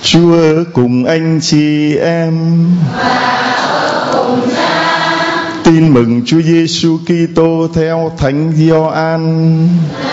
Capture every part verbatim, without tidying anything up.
Chúa cùng anh chị em tin mừng Chúa Giêsu Kitô theo Thánh Gioan.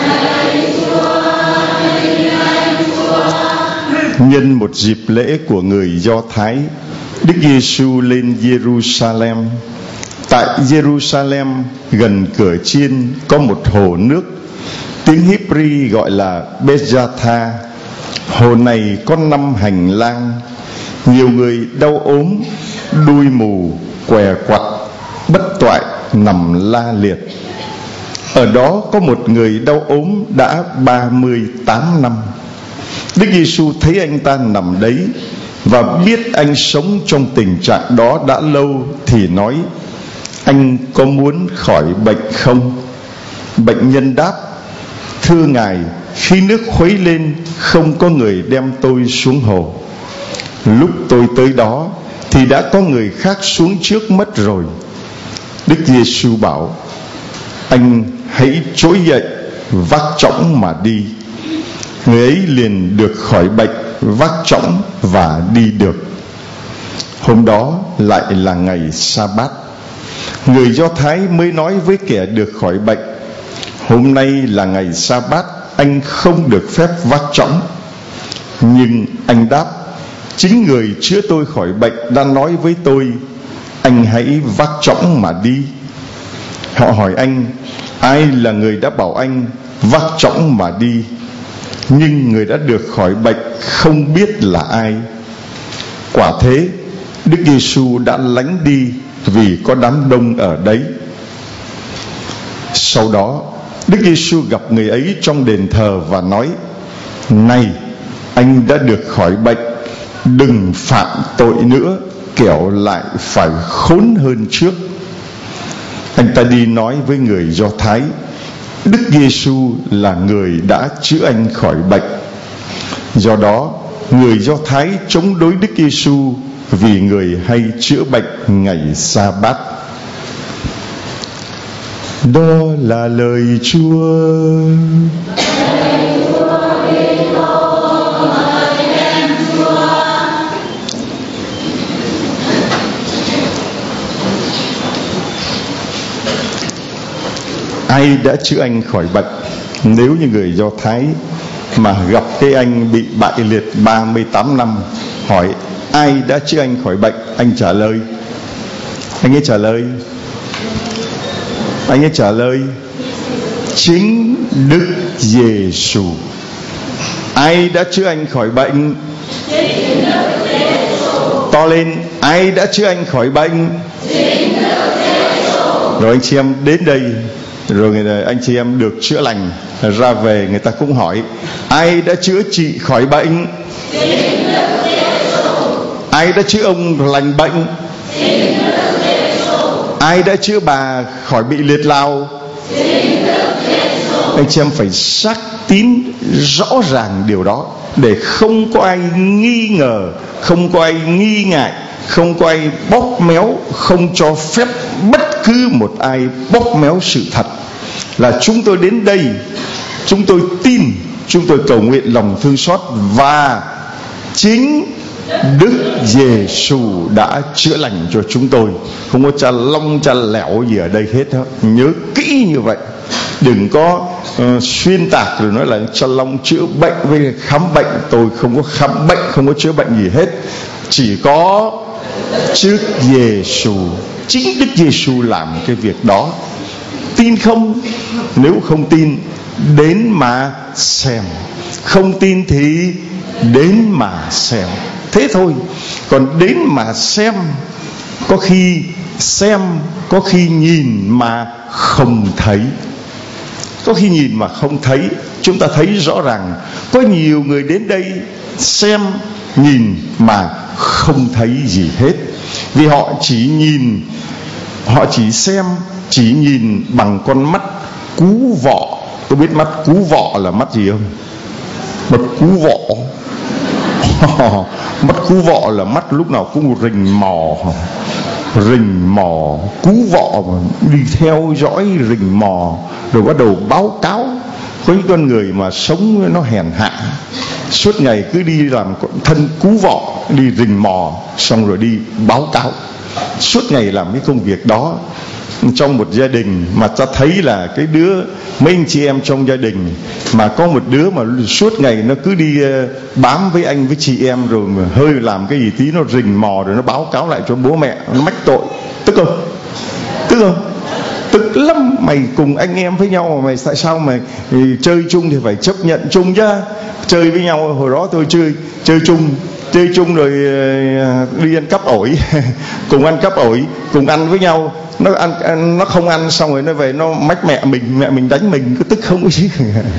Nhân một dịp lễ của người Do Thái, Đức Giêsu lên Jerusalem. Tại Jerusalem, gần cửa chiên có một hồ nước, tiếng Hebri gọi là Bezatha. Hồ này có năm hành lang. Nhiều người đau ốm, đuôi mù, què quặt, bất toại nằm la liệt. Ở đó có một người đau ốm đã ba mươi tám năm. Đức Giêsu thấy anh ta nằm đấy và biết anh sống trong tình trạng đó đã lâu, thì nói: anh có muốn khỏi bệnh không? Bệnh nhân đáp: thưa Ngài, khi nước khuấy lên không có người đem tôi xuống hồ. Lúc tôi tới đó thì đã có người khác xuống trước mất rồi. Đức Giêsu bảo: anh hãy trỗi dậy, vác chõng mà đi. Người ấy liền được khỏi bệnh, vác chõng và đi được. Hôm đó lại là ngày Sa-bát. Người Do Thái mới nói với kẻ được khỏi bệnh: hôm nay là ngày Sa-bát, anh không được phép vác chõng. Nhưng anh đáp: chính người chữa tôi khỏi bệnh đã nói với tôi: anh hãy vác chõng mà đi. Họ hỏi anh: ai là người đã bảo anh vác chõng mà đi? Nhưng người đã được khỏi bệnh không biết là ai. Quả thế, Đức Giêsu đã lánh đi vì có đám đông ở đấy. Sau đó, Đức Giêsu gặp người ấy trong đền thờ và nói: này, anh đã được khỏi bệnh, đừng phạm tội nữa, kẻo lại phải khốn hơn trước. Anh ta đi nói với người Do Thái: Đức Giêsu là người đã chữa anh khỏi bệnh. Do đó, người Do Thái chống đối Đức Giêsu vì người hay chữa bệnh ngày Sa-bát. Đó là lời Chúa. Ai đã chữa anh khỏi bệnh? Nếu như người Do Thái mà gặp cái anh bị bại liệt ba mươi tám năm, hỏi ai đã chữa anh khỏi bệnh, anh trả lời. Anh ấy trả lời Anh ấy trả lời chính Đức Giêsu. Ai đã chữa anh khỏi bệnh? To lên: ai đã chữa anh khỏi bệnh? Rồi anh chị em đến đây, rồi anh chị em được chữa lành, ra về người ta cũng hỏi: ai đã chữa chị khỏi bệnh? Ai đã chữa ông lành bệnh? Ai đã chữa bà khỏi bị liệt lao? Anh chị em phải xác tín rõ ràng điều đó, để không có ai nghi ngờ, không có ai nghi ngại, không có ai bóp méo, không cho phép bất cứ một ai bóp méo sự thật. Là chúng tôi đến đây, chúng tôi tin, chúng tôi cầu nguyện lòng thương xót, và chính Đức Giêsu đã chữa lành cho chúng tôi. Không có cha long cha lẻo gì ở đây hết đó. Nhớ kỹ như vậy. Đừng có uh, xuyên tạc rồi nói là cha long chữa bệnh với khám bệnh. Tôi không có khám bệnh, không có chữa bệnh gì hết. Chỉ có Đức Giêsu, chính Đức Giêsu làm cái việc đó. Tin không? Nếu không tin, đến mà xem. Không tin thì đến mà xem. Thế thôi. Còn đến mà xem, có khi xem, có khi nhìn mà không thấy. Có khi nhìn mà không thấy. Chúng ta thấy rõ ràng có nhiều người đến đây xem, nhìn mà không thấy gì hết. Vì họ chỉ nhìn, họ chỉ xem, chỉ nhìn bằng con mắt cú vọ. Tôi biết mắt cú vọ là mắt gì không? Mắt cú vọ. Mắt cú vọ là mắt lúc nào cũng rình mò, rình mò, cú vọ mà đi theo dõi rình mò, rồi bắt đầu báo cáo. Có những con người mà sống nó hèn hạ, suốt ngày cứ đi làm thân cú vọ, đi rình mò, xong rồi đi báo cáo, suốt ngày làm cái công việc đó. Trong một gia đình mà ta thấy là cái đứa, mấy anh chị em trong gia đình mà có một đứa mà suốt ngày nó cứ đi bám với anh với chị em, rồi mà hơi làm cái gì tí nó rình mò rồi nó báo cáo lại cho bố mẹ, nó mách tội, tức không? Tức không? Tức lắm. Mày cùng anh em với nhau mà mày tại sao mày chơi chung thì phải chấp nhận chung chứ. Chơi với nhau hồi đó tôi chơi chơi chung chơi chung rồi đi ăn cắp ổi cùng ăn cắp ổi, cùng ăn với nhau. Nó ăn, nó không ăn xong rồi nó về nó mách mẹ mình, mẹ mình đánh mình, cứ tức không có gì.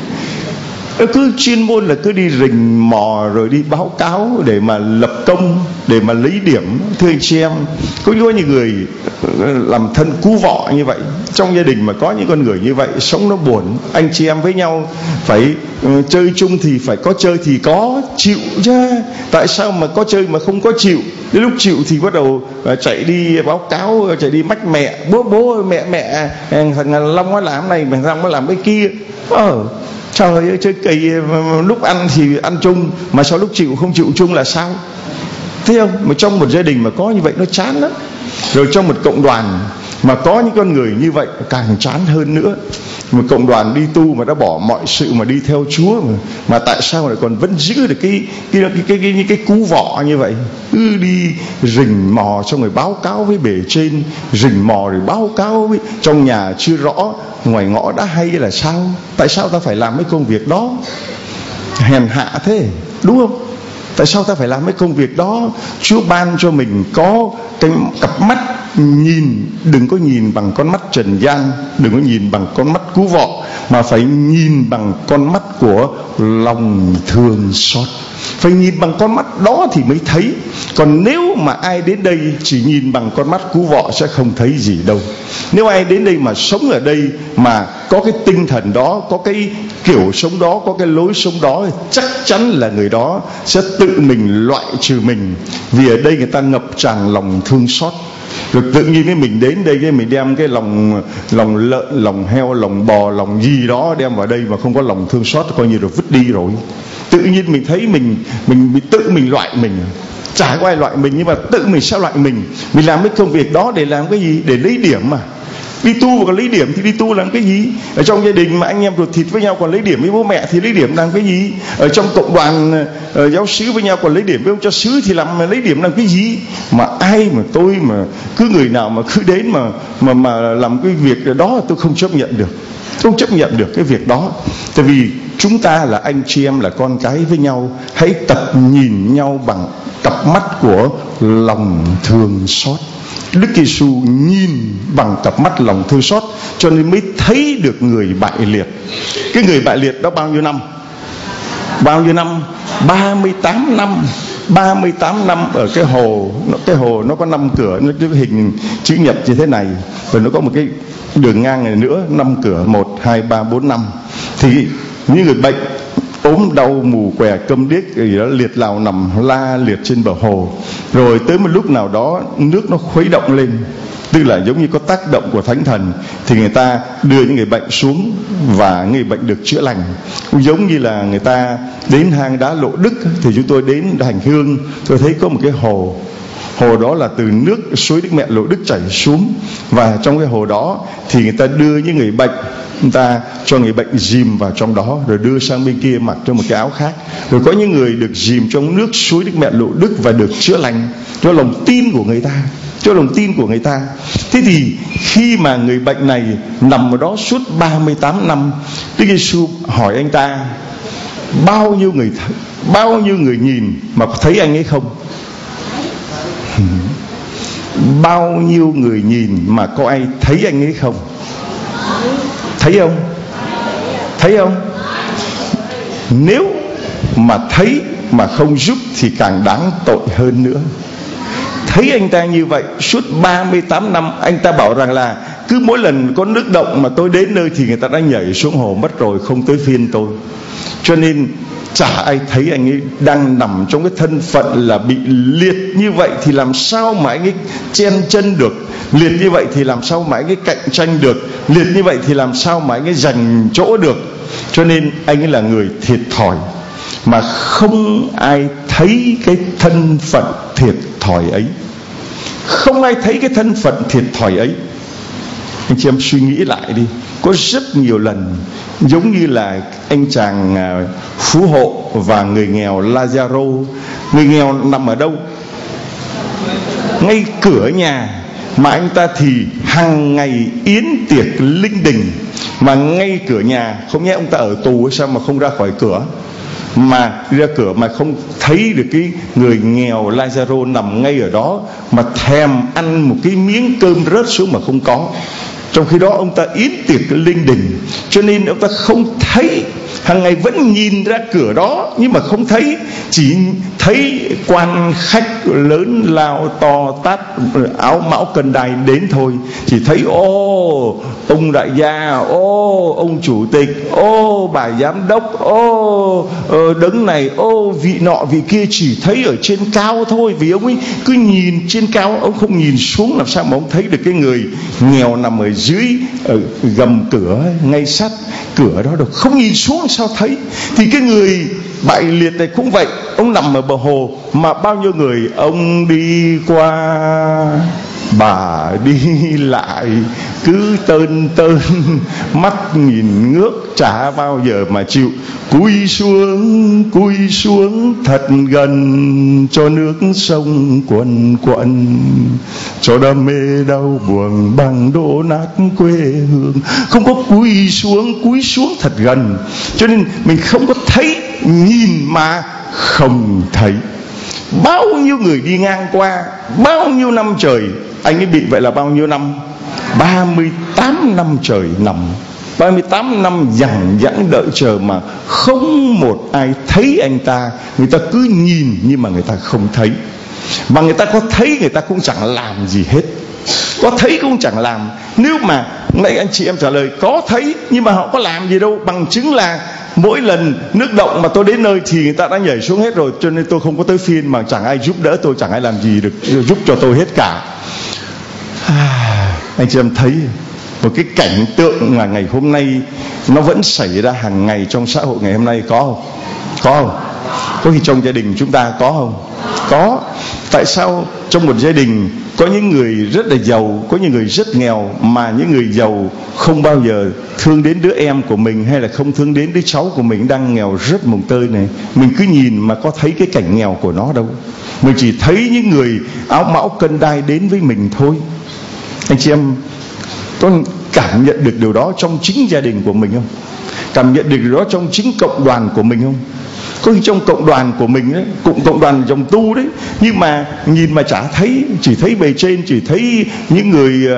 Nó cứ chuyên môn là cứ đi rình mò rồi đi báo cáo để mà lập công, để mà lấy điểm. Thưa anh chị em, có những người làm thân cú vọ như vậy. Trong gia đình mà có những con người như vậy, sống nó buồn. Anh chị em với nhau phải uh, chơi chung thì phải có chơi thì có chịu chứ. Tại sao mà có chơi mà không có chịu? Đến lúc chịu thì bắt đầu uh, chạy đi báo cáo, chạy đi mách mẹ. Bố bố mẹ mẹ, thằng Long nó làm này, thằng Long nó làm cái kia. Ờ trời ơi, chơi kỳ. Lúc ăn thì ăn chung, mà sau lúc chịu không chịu chung là sao? Thấy không? Mà trong một gia đình mà có như vậy nó chán lắm. Rồi trong một cộng đoàn mà có những con người như vậy càng chán hơn nữa. Một cộng đoàn đi tu mà đã bỏ mọi sự mà đi theo Chúa, mà, mà tại sao lại còn vẫn giữ được cái cái cái cái, cái, cái, cái cú vọ như vậy? Cứ đi rình mò xong rồi báo cáo với bề trên, rình mò rồi báo cáo với trong nhà chưa rõ, ngoài ngõ đã hay là sao? Tại sao ta phải làm cái công việc đó? Hèn hạ thế, đúng không? Tại sao ta phải làm cái công việc đó? Chúa ban cho mình có cái cặp mắt nhìn, đừng có nhìn bằng con mắt trần gian, đừng có nhìn bằng con mắt cú vọ, mà phải nhìn bằng con mắt của lòng thương xót. Phải nhìn bằng con mắt đó thì mới thấy. Còn nếu mà ai đến đây chỉ nhìn bằng con mắt cú vọ sẽ không thấy gì đâu. Nếu ai đến đây mà sống ở đây mà có cái tinh thần đó, có cái kiểu sống đó, có cái lối sống đó, chắc chắn là người đó sẽ tự mình loại trừ mình. Vì ở đây người ta ngập tràn lòng thương xót. Rồi tự nhiên cái mình đến đây cái mình đem cái lòng lòng lợn, lòng heo, lòng bò, lòng gì đó đem vào đây mà không có lòng thương xót, coi như rồi vứt đi rồi. Tự nhiên mình thấy mình mình bị tự mình loại mình. Chả có ai loại mình, nhưng mà tự mình sẽ loại mình. Mình làm cái công việc đó để làm cái gì? Để lấy điểm mà. Đi tu mà còn lấy điểm thì đi tu làm cái gì? Ở trong gia đình mà anh em ruột thịt với nhau còn lấy điểm với bố mẹ thì lấy điểm làm cái gì? Ở trong cộng đoàn uh, giáo xứ với nhau còn lấy điểm với ông cha xứ thì làm lấy điểm làm cái gì? Mà ai mà tôi mà cứ người nào mà cứ đến mà mà mà làm cái việc đó tôi không chấp nhận được. Không chấp nhận được cái việc đó. Tại vì chúng ta là anh chị em, là con cái với nhau, hãy tập nhìn nhau bằng cặp mắt của lòng thương xót. Đức Giêsu nhìn bằng cặp mắt lòng thương xót, cho nên mới thấy được người bại liệt. Cái người bại liệt đó bao nhiêu năm? Bao nhiêu năm? ba mươi tám năm. ba mươi tám năm ở cái hồ. Cái hồ nó có năm cửa, nó cái hình chữ nhật như thế này, rồi nó có một cái đường ngang này nữa, năm cửa, một, hai, ba, bốn, năm. Thì những người bệnh ốm đau mù què câm điếc gì đó liệt lào nằm la liệt trên bờ hồ. Rồi tới một lúc nào đó nước nó khuấy động lên, tức là giống như có tác động của Thánh Thần, thì người ta đưa những người bệnh xuống và người bệnh được chữa lành. Cũng giống như là người ta đến hang đá Lộ Đức, thì chúng tôi đến hành hương, tôi thấy có một cái hồ. Hồ đó là từ nước suối Đức Mẹ Lộ Đức chảy xuống, và trong cái hồ đó thì người ta đưa những người bệnh, người ta cho người bệnh dìm vào trong đó, rồi đưa sang bên kia mặc cho một cái áo khác. Rồi có những người được dìm trong nước suối Đức Mẹ Lộ Đức và được chữa lành, cho lòng tin của người ta, cho lòng tin của người ta. Thế thì khi mà người bệnh này nằm ở đó suốt ba mươi tám năm, Đức Giêsu hỏi anh ta: bao nhiêu người bao nhiêu người nhìn mà thấy anh ấy không? Bao nhiêu người nhìn mà có ai thấy anh ấy không? Thấy không? Thấy không? Nếu mà thấy mà không giúp thì càng đáng tội hơn nữa. Thấy anh ta như vậy suốt ba mươi tám năm, anh ta bảo rằng là cứ mỗi lần có nước động mà tôi đến nơi thì người ta đã nhảy xuống hồ mất rồi, không tới phiên tôi. Cho nên chả ai thấy anh ấy đang nằm trong cái thân phận là bị liệt như vậy, thì làm sao mà anh ấy chen chân được? Liệt như vậy thì làm sao mà anh ấy cạnh tranh được? Liệt như vậy thì làm sao mà anh ấy giành chỗ được? Cho nên anh ấy là người thiệt thòi. mà không ai thấy cái thân phận thiệt thòi ấy. Không ai thấy cái thân phận thiệt thòi ấy. Anh chị em suy nghĩ lại đi. Có rất nhiều lần giống như là anh chàng phú hộ và người nghèo Lazaro. Người nghèo nằm ở đâu? Ngay cửa nhà, mà anh ta thì hàng ngày yến tiệc linh đình, mà ngay cửa nhà. Không nhẽ ông ta ở tù sao mà không ra khỏi cửa, mà ra cửa mà không thấy được cái người nghèo Lazaro nằm ngay ở đó, mà thèm ăn một cái miếng cơm rớt xuống mà không có. Trong khi đó ông ta yến tiệc linh đình, cho nên ông ta không thấy. Hàng ngày vẫn nhìn ra cửa đó nhưng mà không thấy, chỉ thấy quan khách lớn lao to tát, áo mão cân đai đến thôi. Chỉ thấy ô ông đại gia, ô ông chủ tịch, ô bà giám đốc, ô đứng này, ô vị nọ vị kia, chỉ thấy ở trên cao thôi. Vì ông ấy cứ nhìn trên cao, ông không nhìn xuống, làm sao mà ông thấy được cái người nghèo nằm ở dưới, ở gầm cửa ngay sát cửa đó được. Không nhìn xuống sao thấy. Thì cái người bại liệt này cũng vậy. Ông nằm ở bờ hồ mà bao nhiêu người ông đi qua, bà đi lại, cứ tơn tơn mắt nhìn ngước, chả bao giờ mà chịu cúi xuống, cúi xuống thật gần cho nước sông quần quận, cho đam mê đau buồn bằng đổ nát quê hương. Không có cúi xuống, cúi xuống thật gần, cho nên mình không có thấy, nhìn mà không thấy. Bao nhiêu người đi ngang qua, bao nhiêu năm trời. Anh ấy bị vậy là bao nhiêu năm? ba mươi tám năm trời nằm, ba mươi tám năm dằng dẵng đợi chờ mà không một ai thấy anh ta. Người ta cứ nhìn nhưng mà người ta không thấy. Mà người ta có thấy người ta cũng chẳng làm gì hết. Có thấy cũng chẳng làm. Nếu mà nãy anh chị em trả lời có thấy nhưng mà họ có làm gì đâu. Bằng chứng là mỗi lần nước động mà tôi đến nơi thì người ta đã nhảy xuống hết rồi. Cho nên tôi không có tới phiên, mà chẳng ai giúp đỡ tôi, chẳng ai làm gì được giúp cho tôi hết cả. à, Anh chị em thấy một cái cảnh tượng mà ngày hôm nay nó vẫn xảy ra hàng ngày trong xã hội ngày hôm nay, có không? Có không? Có khi trong gia đình chúng ta có không? Có. Tại sao trong một gia đình có những người rất là giàu, có những người rất nghèo, mà những người giàu không bao giờ thương đến đứa em của mình, hay là không thương đến đứa cháu của mình đang nghèo rất mồng tơi này. Mình cứ nhìn mà có thấy cái cảnh nghèo của nó đâu. Mình chỉ thấy những người áo mão cân đai đến với mình thôi. Anh chị em có cảm nhận được điều đó trong chính gia đình của mình không? Cảm nhận được điều đó trong chính cộng đoàn của mình không? Có khi trong cộng đoàn của mình đấy, cũng cộng đoàn dòng tu đấy, nhưng mà nhìn mà chả thấy, chỉ thấy bề trên, chỉ thấy những người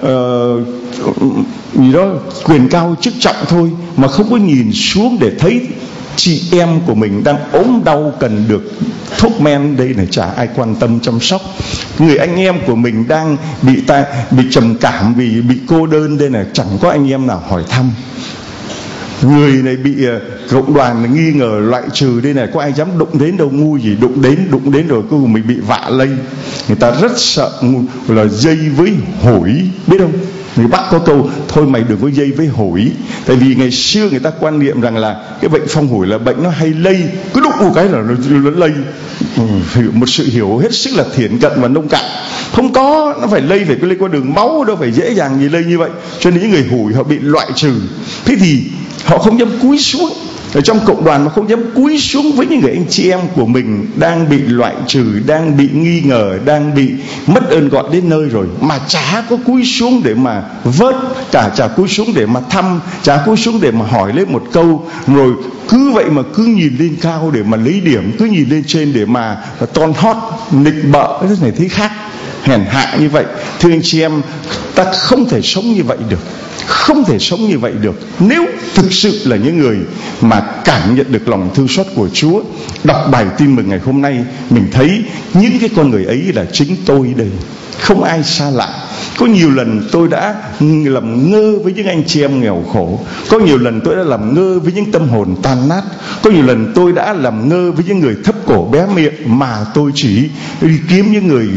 uh, gì đó quyền cao chức trọng thôi, mà không có nhìn xuống để thấy chị em của mình đang ốm đau cần được thuốc men, đây này chả ai quan tâm chăm sóc. Người anh em của mình đang bị ta bị trầm cảm vì bị cô đơn, đây này chẳng có anh em nào hỏi thăm. Người này bị cộng đoàn nghi ngờ loại trừ, đây này có ai dám đụng đến đâu, ngu gì đụng đến, đụng đến rồi cuối cùng mình bị vạ lây. Người ta rất sợ là dây với hủi, biết không? Người Bắc có câu thôi mày đừng có dây với hủi. Tại vì ngày xưa người ta quan niệm rằng là cái bệnh phong hủi là bệnh nó hay lây, cứ đụng một cái là nó lây. Một sự hiểu hết sức là thiển cận và nông cạn. Không có, nó phải lây, phải lây qua đường máu, đâu phải dễ dàng gì lây như vậy. Cho nên những người hủi họ bị loại trừ. Thế thì họ không dám cúi xuống ở trong cộng đoàn, mà không dám cúi xuống với những người anh chị em của mình đang bị loại trừ, đang bị nghi ngờ, đang bị mất ơn gọi đến nơi rồi, mà chả có cúi xuống để mà vớt, cả chả cúi xuống để mà thăm, chả cúi xuống để mà hỏi lấy một câu, rồi cứ vậy mà cứ nhìn lên cao để mà lấy điểm, cứ nhìn lên trên để mà ton hót, nịnh bợ, cái này thấy khác, hèn hạ như vậy. Thưa anh chị em, ta không thể sống như vậy được. Không thể sống như vậy được. Nếu thực sự là những người mà cảm nhận được lòng thương xót của Chúa. Đọc bài tin mừng ngày hôm nay, mình thấy những cái con người ấy là chính tôi đây, không ai xa lạ. Có nhiều lần tôi đã làm ngơ với những anh chị em nghèo khổ. Có nhiều lần tôi đã làm ngơ với những tâm hồn tan nát. Có nhiều lần tôi đã làm ngơ với những người thấp cổ bé miệng, mà tôi chỉ đi kiếm những người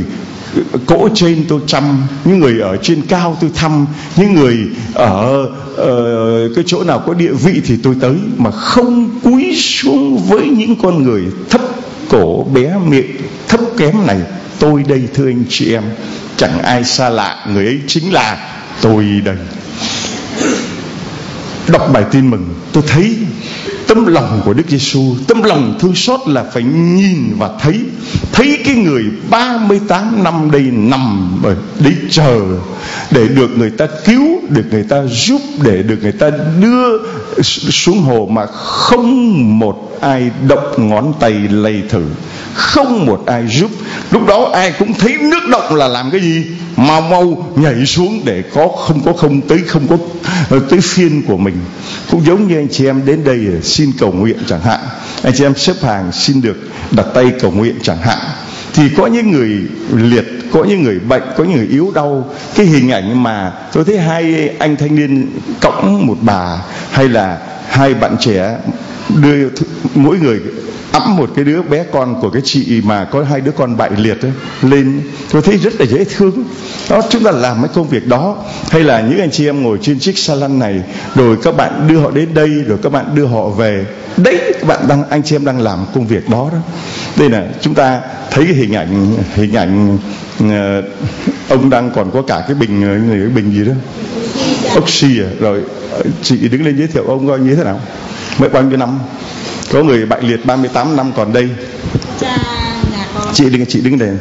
cỗ trên tôi chăm, những người ở trên cao tôi thăm, những người ở uh, cái chỗ nào có địa vị thì tôi tới, mà không cúi xuống với những con người thấp cổ bé miệng thấp kém này. Tôi đây thưa anh chị em, chẳng ai xa lạ, người ấy chính là tôi đây. Đọc bài tin mừng tôi thấy tấm lòng của Đức Giêsu, tấm lòng thương xót là phải nhìn và thấy thấy cái người ba mươi tám năm đây nằm ở đấy chờ để được người ta cứu, được người ta giúp, để được người ta đưa xuống hồ, mà không một ai động ngón tay lay thử, không một ai giúp. Lúc đó ai cũng thấy nước động là làm cái gì, mau mau nhảy xuống để có không có không tới không có tới phiên của mình. Cũng giống như anh chị em đến đây xin cầu nguyện chẳng hạn, anh chị em xếp hàng xin được đặt tay cầu nguyện chẳng hạn, thì có những người liệt, có những người bệnh, có những người yếu đau. Cái hình ảnh mà tôi thấy hai anh thanh niên cõng một bà, hay là hai bạn trẻ đưa mỗi người ẵm một cái đứa bé con của cái chị mà có hai đứa con bại liệt ấy, lên, tôi thấy rất là dễ thương. Đó, chúng ta làm cái công việc đó. Hay là những anh chị em ngồi trên chiếc xe lăn này, rồi các bạn đưa họ đến đây, rồi các bạn đưa họ về. Đấy, các bạn đang, anh chị em đang làm công việc đó đó. Đây là chúng ta thấy cái hình ảnh hình ảnh uh, ông đang còn có cả cái bình cái bình gì đó, oxy à. Rồi chị đứng lên giới thiệu ông coi như thế nào, mấy bao nhiêu năm. Có người bại liệt ba mươi tám năm còn đây. Cha nhà con. Chị đứng chị đứng đây.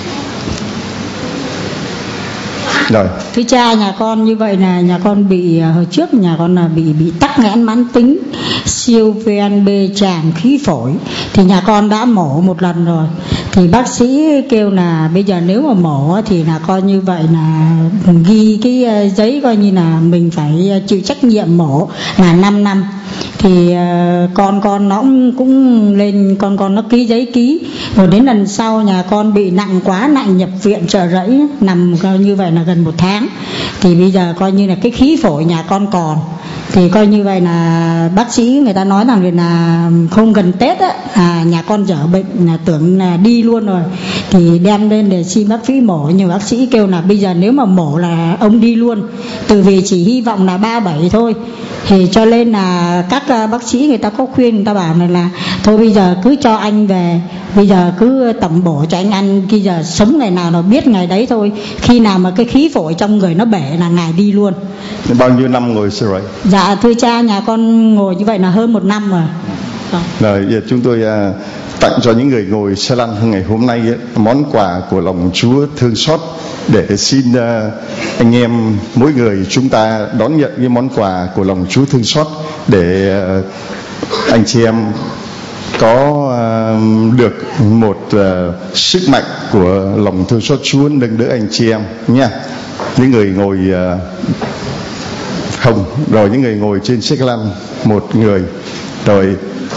Rồi. Thưa cha, nhà con như vậy là nhà con bị hồi trước nhà con là bị bị tắc nghẽn mãn tính, siêu vi B tràn khí phổi, thì nhà con đã mổ một lần rồi. Thì bác sĩ kêu là bây giờ nếu mà mổ thì là coi như vậy là ghi cái giấy coi như là mình phải chịu trách nhiệm mổ là năm năm. Thì uh, con con nó cũng lên, con con nó ký giấy ký. Rồi đến lần sau nhà con bị nặng quá, nặng nhập viện Chợ Rẫy, nằm coi như vậy là gần một tháng. Thì bây giờ coi như là cái khí phổi nhà con còn, thì coi như vậy là bác sĩ người ta nói rằng là không gần Tết á, à, nhà con dở bệnh là tưởng là đi luôn rồi, thì đem lên để xin bác sĩ mổ. Nhưng bác sĩ kêu là bây giờ nếu mà mổ là ông đi luôn, từ vì chỉ hy vọng là ba bảy thôi. Thì cho nên là các bác sĩ người ta có khuyên, người ta bảo này là thôi bây giờ cứ cho anh về, bây giờ cứ tẩm bổ cho anh ăn, bây giờ sống ngày nào nó biết ngày đấy thôi, khi nào mà cái khí phổi trong người nó bể là ngài đi luôn. Bao nhiêu năm ngồi rồi? Dạ thưa cha, nhà con ngồi như vậy là hơn một năm rồi. Rồi, rồi giờ chúng tôi uh, tặng cho những người ngồi xe lăn ngày hôm nay ấy, món quà của lòng Chúa thương xót, để xin uh, anh em mỗi người chúng ta đón nhận cái món quà của lòng Chúa thương xót, để uh, anh chị em có uh, được một uh, sức mạnh của lòng thương xót Chúa nâng đỡ anh chị em nha. Những người ngồi uh, không, rồi những người ngồi trên chiếc lăn một người, rồi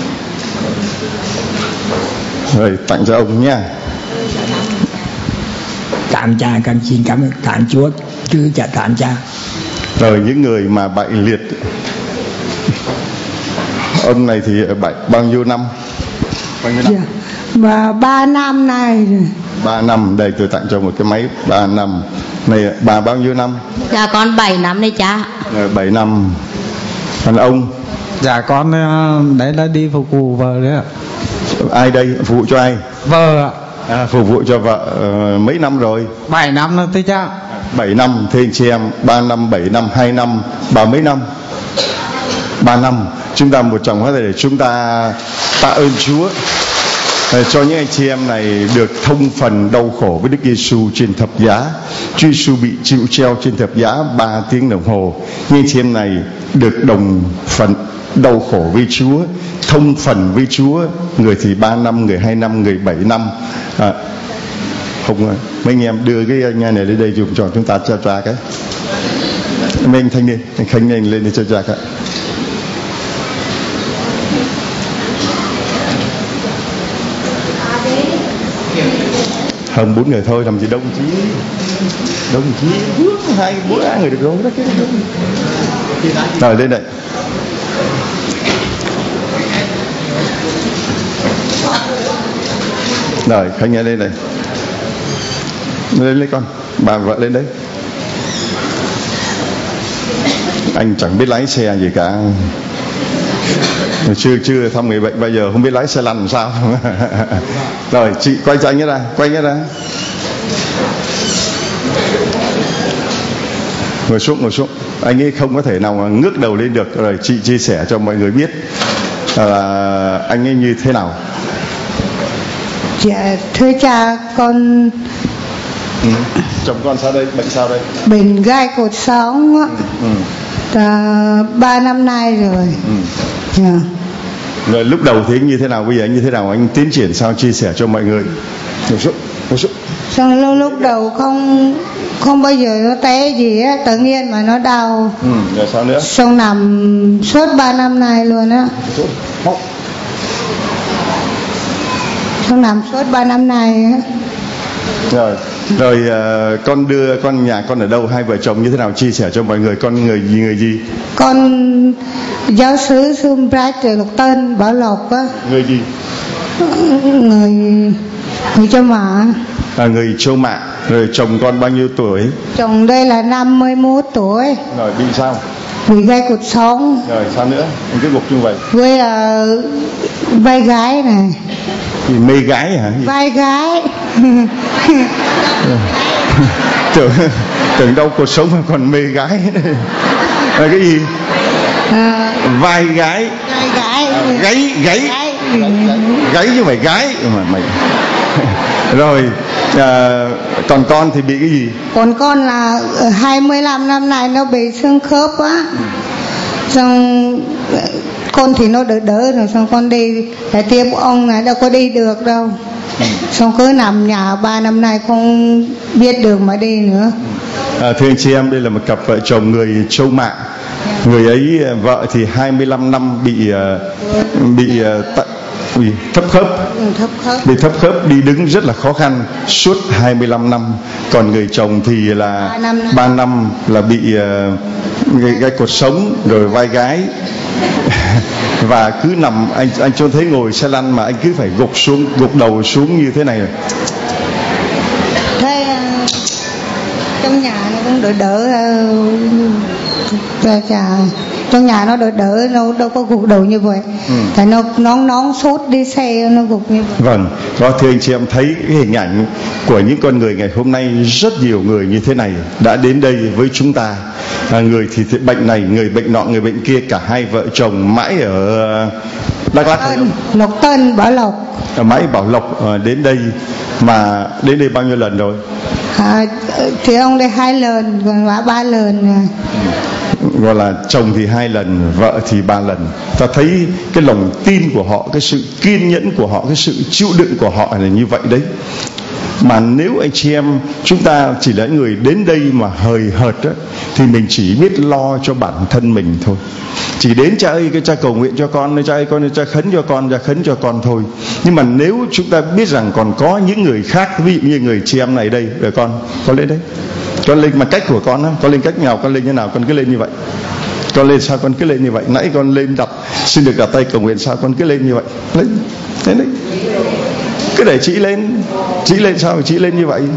rồi tặng cho ông nha. Tạm cha, con xin cảm ơn tạm Chúa chứ cha tạm cha. Rồi những người mà bại liệt, ông này thì bại bao nhiêu năm? Bao nhiêu năm? Dạ, và ba năm này. Ba năm, đây tôi tặng cho một cái máy ba năm. Này bà bao nhiêu năm? Dạ con bảy năm đấy cha. Rồi bảy năm. Còn ông? Dạ con đấy là đi phục vụ vợ đấy ạ. Ai đây? Phục vụ cho ai? Vợ ạ. À, phục vụ cho vợ uh, mấy năm rồi? Bảy năm rồi thưa cha. Bảy năm, thưa anh chị em, ba năm, bảy năm, hai năm, ba mấy năm? Ba năm. Chúng ta một chồng có thể để chúng ta tạ ơn Chúa cho những anh chị em này được thông phần đau khổ với Đức Giêsu trên thập giá. Chúa Giêsu bị chịu treo trên thập giá ba tiếng đồng hồ. Những anh chị em này được đồng phần đau khổ với Chúa, thông phần với Chúa. Người thì ba năm, người hai năm, người bảy năm. À, không, mấy anh em đưa cái nhà này lên đây dùng cho chúng ta cho cha cái. Mấy anh thanh niên, anh Khánh này lên để cho cha cái. Hơn bốn người thôi, làm gì đông chí, đông chí hai bữa hai người được rồi đó. Rồi lên đây. Rồi Khánh nghe lên đây. Lên lấy con, bà vợ lên đấy. Anh chẳng biết lái xe gì cả, chưa chưa thăm người bệnh bao giờ không biết lái xe lăn làm sao. Rồi chị quay cho anh ấy ra, quay anh ấy ra. Ngồi xuống, ngồi xuống. Anh ấy không có thể nào mà ngước đầu lên được. Rồi chị chia sẻ cho mọi người biết là anh ấy như thế nào. Dạ thưa cha, con ừ. Chồng con sao đây, bệnh sao đây? Bệnh gai cột sống á. ừ. Ừ. À, ba năm nay rồi. ừ. Dạ. Rồi lúc đầu thì anh như thế nào, bây giờ anh như thế nào, anh tiến triển sao, chia sẻ cho mọi người. Ngồi xuống, ngồi xuống. Xong lúc, lúc đầu không không bao giờ nó té gì á, tự nhiên mà nó đau. ừ. Rồi sao nữa? Xong nằm suốt ba năm nay luôn á. Xong nằm suốt ba năm nay á. Rồi, rồi uh, con đưa con nhà con ở đâu, hai vợ chồng như thế nào, chia sẻ cho mọi người. Con người gì, người gì? Con giáo sứ Sumbraj từ Lục Tân, Bảo Lộc á. Người gì? Người người Châu Mã. À, người Châu Mã. Rồi chồng con bao nhiêu tuổi? Chồng đây là năm mươi mốt tuổi. Rồi bị sao? Bị gai cột sống. Rồi sao nữa? Anh cứ gục như vậy. Với uh, vai gái này. Thì mê gái hả? Vai gái. tưởng tưởng đâu cuộc sống mà còn mê gái. Là cái gì? À, vai gái. vai gái. À, gáy gáy. Gáy. Gáy chứ phải gái mà mày. Rồi à, còn con thì bị cái gì? Còn con là hai mươi lăm năm nay nó bị xương khớp á. Xong con thì nó đỡ đỡ rồi, xong con đi để tiếp ông này đâu có đi được đâu. Xong cứ nằm nhà ba năm nay không biết đường mà đi nữa. À, thưa anh chị em, đây là một cặp vợ chồng người Châu Mã. Người ấy vợ thì hai mươi lăm năm bị bị tận bị thấp khớp, thấp khớp, bị thấp khớp, đi đứng rất là khó khăn suốt hai mươi lăm năm. Còn người chồng thì là ba năm là bị uh, gai cột sống rồi vai gái. Và cứ nằm, anh anh cho thấy ngồi xe lăn mà anh cứ phải gục xuống, gục đầu xuống như thế này. Thế uh, trong nhà nó cũng đỡ đỡ uh, chà, trong nhà nó đỡ đỡ, nó đâu có gục đầu như vậy. ừ. Tại nó nón nón sốt đi xe nó gục như vậy. Vâng, đó thưa anh chị em, thấy cái hình ảnh của những con người ngày hôm nay, rất nhiều người như thế này đã đến đây với chúng ta. À, người thì, thì bệnh này, người bệnh nọ, người bệnh kia, cả hai vợ chồng mãi ở Đắk Lắk, Lộc Tân, Bảo Lộc. À, mãi Bảo Lộc à, đến đây. Mà đến đây bao nhiêu lần rồi? À, thì ông đây hai lần, còn bà ba lần rồi. Gọi là chồng thì hai lần, vợ thì ba lần. Ta thấy cái lòng tin của họ, cái sự kiên nhẫn của họ, cái sự chịu đựng của họ là như vậy đấy. Mà nếu anh chị em chúng ta chỉ là người đến đây mà hời hợt á, thì mình chỉ biết lo cho bản thân mình thôi. Chỉ đến cha ơi, cái cha cầu nguyện cho con, cha ơi con, cha khấn cho con, cha khấn cho con thôi. Nhưng mà nếu chúng ta biết rằng còn có những người khác, ví dụ như người chị em này đây, rồi con, con lên đấy, con lên mà cách của con á, con lên cách nào, con lên như nào, con cứ lên như vậy. Con lên sao con cứ lên như vậy. Nãy con lên đặt, xin được đặt tay cầu nguyện, sao con cứ lên như vậy. Lên, lên đấy. Cứ để chị lên. Chị lên sao mà chị lên như vậy.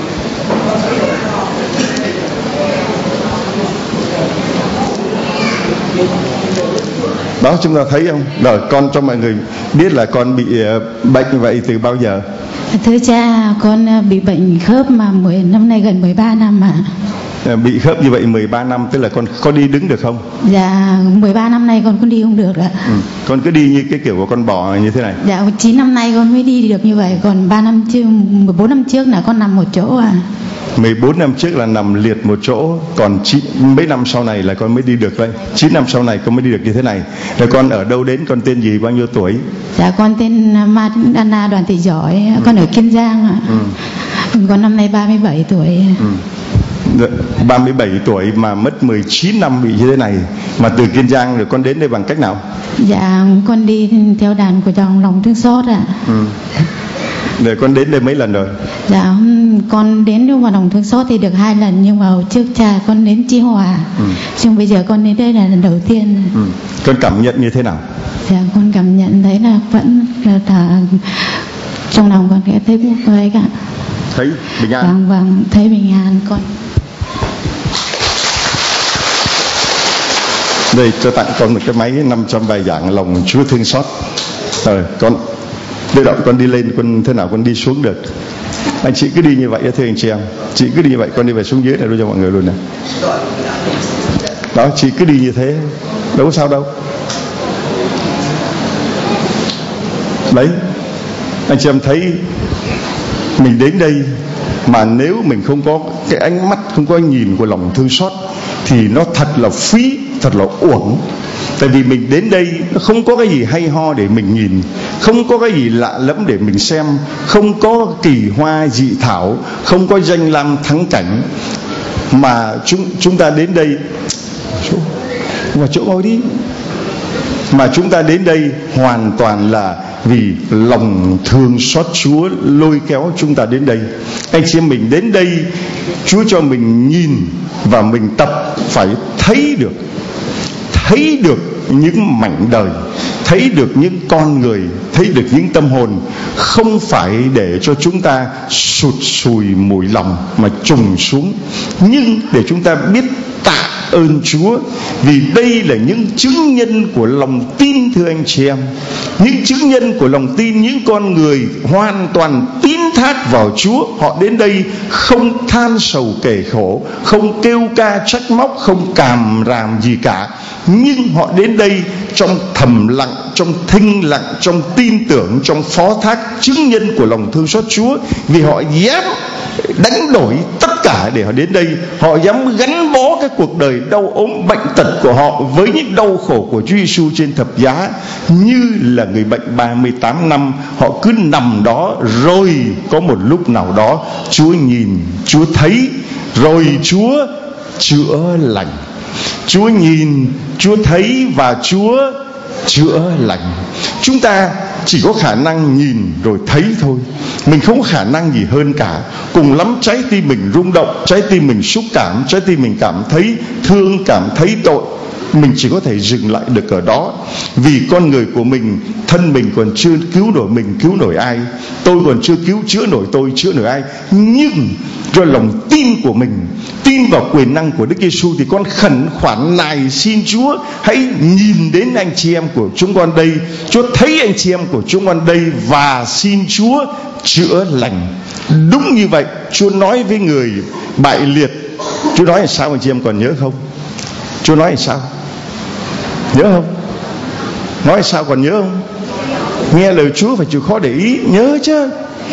Đó, chúng ta thấy không? Rồi con cho mọi người biết là con bị bệnh như vậy từ bao giờ? Thưa cha, con bị bệnh khớp mà mười năm nay gần mười ba năm ạ. À, bị khớp như vậy mười ba năm, tức là con có đi đứng được không? Dạ, mười ba năm nay con cũng đi không được ạ. Ừ. Con cứ đi như cái kiểu của con bò như thế này. Dạ, chín năm nay con mới đi được như vậy, còn ba năm trước, mười bốn năm trước là con nằm một chỗ à. mười bốn năm trước là nằm liệt một chỗ, còn chín, mấy năm sau này là con mới đi được đây. chín năm sau này con mới đi được như thế này. Rồi con ở đâu đến, con tên gì, bao nhiêu tuổi? Dạ, con tên Anna Đoàn Thị Giỏi, ừ. Con ở Kiên Giang ạ. Ừ. Con năm nay ba mươi bảy tuổi. Ừ. ba mươi bảy tuổi mà mất mười chín năm bị như thế này. Mà từ Kiên Giang rồi con đến đây bằng cách nào? Dạ, con đi theo đàn của dòng lòng thương xót ạ. Ừ. Rồi con đến đây mấy lần rồi? Dạ, con đến vào lòng thương xót thì được hai lần, nhưng mà hồi trước cha con đến Chí Hòa. Ừ. Nhưng bây giờ con đến đây là lần đầu tiên. Ừ. Con cảm nhận như thế nào? Dạ, con cảm nhận thấy là vẫn là, là trong lòng con thấy vui vậy cả. Thấy bình an. Vâng vâng, thấy bình an con. Đây, cho tặng con một cái máy năm trăm bài giảng lòng Chúa thương xót. Rồi con tự động con đi lên, con thế nào con đi xuống được. Anh chị cứ đi như vậy thưa anh chị em. Chị cứ đi như vậy, con đi về xuống dưới này đưa cho mọi người luôn này. Đó, chị cứ đi như thế, đâu có sao đâu. Đấy, anh chị em thấy mình đến đây mà nếu mình không có cái ánh mắt, không có nhìn của lòng thương xót thì nó thật là phí, thật là uổng. Tại vì mình đến đây nó không có cái gì hay ho để mình nhìn, không có cái gì lạ lẫm để mình xem, không có kỳ hoa dị thảo, không có danh lam thắng cảnh, mà chúng chúng ta đến đây vào chỗ ngồi đi, mà chúng ta đến đây hoàn toàn là vì lòng thương xót Chúa lôi kéo chúng ta đến đây. Anh chị em mình đến đây, Chúa cho mình nhìn và mình tập phải thấy được, thấy được những mảnh đời, thấy được những con người, thấy được những tâm hồn, không phải để cho chúng ta sụt sùi mùi lòng mà trùng xuống, nhưng để chúng ta biết tạ ơn Chúa, vì đây là những chứng nhân của lòng tin thưa anh chị em. Những chứng nhân của lòng tin, những con người hoàn toàn tín thác vào Chúa. Họ đến đây không than sầu kể khổ, không kêu ca trách móc, không càm ràm gì cả, nhưng họ đến đây trong thầm lặng, trong thinh lặng, trong tin tưởng, trong phó thác chứng nhân của lòng thương xót Chúa. Vì họ dám đánh đổi tất cả để họ đến đây. Họ dám gắn bó cái cuộc đời đau ốm bệnh tật của họ với những đau khổ của Chúa Giêsu trên thập giá, như là người bệnh ba mươi tám năm. Họ cứ nằm đó, rồi có một lúc nào đó Chúa nhìn, Chúa thấy, rồi Chúa chữa lành. Chúa nhìn, Chúa thấy và Chúa chữa lành. Chúng ta chỉ có khả năng nhìn rồi thấy thôi, mình không có khả năng gì hơn cả. Cùng lắm trái tim mình rung động, trái tim mình xúc cảm, trái tim mình cảm thấy thương, cảm thấy tội, mình chỉ có thể dừng lại được ở đó. Vì con người của mình, thân mình còn chưa cứu nổi mình, cứu nổi ai. Tôi còn chưa cứu chữa nổi tôi, chữa nổi ai. Nhưng do lòng tin của mình, tin vào quyền năng của Đức Giêsu, thì con khẩn khoản nài xin Chúa hãy nhìn đến anh chị em của chúng con đây, Chúa thấy anh chị em của chúng con đây, và xin Chúa chữa lành. Đúng như vậy, Chúa nói với người bại liệt. Chúa nói là sao anh chị em còn nhớ không? Chúa nói là sao? Nhớ không? Nói là sao còn nhớ không? Nghe lời Chúa phải chịu khó để ý, nhớ chứ.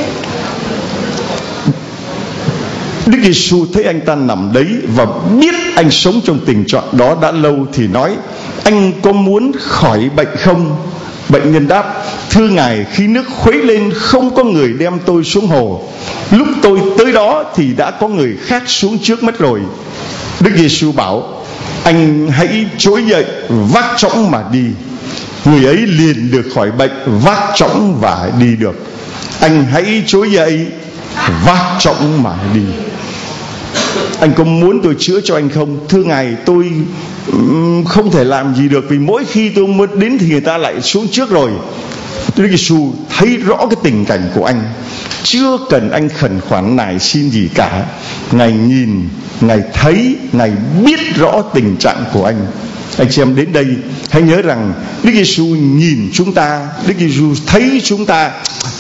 Đức Giêsu thấy anh ta nằm đấy và biết anh sống trong tình trạng đó đã lâu, thì nói: anh có muốn khỏi bệnh không? Bệnh nhân đáp: thưa Ngài, khi nước khuấy lên không có người đem tôi xuống hồ, lúc tôi tới đó thì đã có người khác xuống trước mất rồi. Đức Giêsu bảo: anh hãy trỗi dậy, vác chõng mà đi. Người ấy liền được khỏi bệnh, vác chõng và đi được. Anh hãy trỗi dậy, vác chõng mà đi. Anh có muốn tôi chữa cho anh không? Thưa Ngài, tôi không thể làm gì được, vì mỗi khi tôi muốn đến thì người ta lại xuống trước rồi. Đức Giêsu thấy rõ cái tình cảnh của anh, chưa cần anh khẩn khoản nài xin gì cả. Ngài nhìn, Ngài thấy, Ngài biết rõ tình trạng của anh. Anh chị em đến đây hãy nhớ rằng Đức Giêsu nhìn chúng ta, Đức Giêsu thấy chúng ta.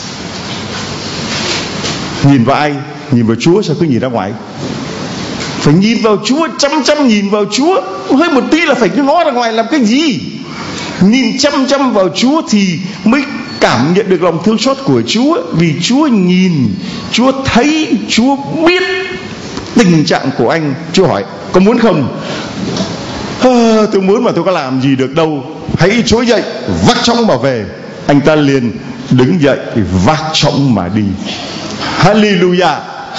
Nhìn vào ai? Nhìn vào Chúa, sao cứ nhìn ra ngoài? Phải nhìn vào Chúa, chăm chăm nhìn vào Chúa. Hơi một tí là phải cứ ngó ra ngoài làm cái gì? Nhìn chăm chăm vào Chúa thì mới cảm nhận được lòng thương xót của Chúa. Vì Chúa nhìn, Chúa thấy, Chúa biết tình trạng của anh. Chúa hỏi: có muốn không? À, tôi muốn mà tôi có làm gì được đâu. Hãy trỗi dậy, vác chõng mà về. Anh ta liền đứng dậy, vác chõng mà đi. Hallelujah.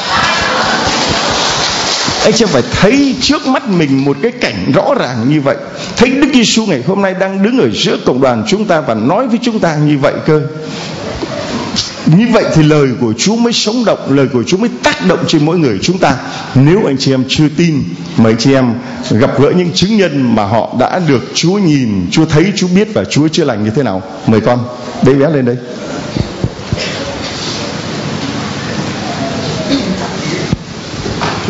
Anh chị phải thấy trước mắt mình một cái cảnh rõ ràng như vậy. Thấy Đức Giêsu ngày hôm nay đang đứng ở giữa cộng đoàn chúng ta và nói với chúng ta như vậy cơ. Như vậy thì lời của Chúa mới sống động, lời của Chúa mới tác động trên mỗi người chúng ta. Nếu anh chị em chưa tin, mà anh chị em gặp gỡ những chứng nhân mà họ đã được Chúa nhìn, Chúa thấy, Chúa biết và Chúa chữa lành như thế nào, mời con đấy bé lên đây.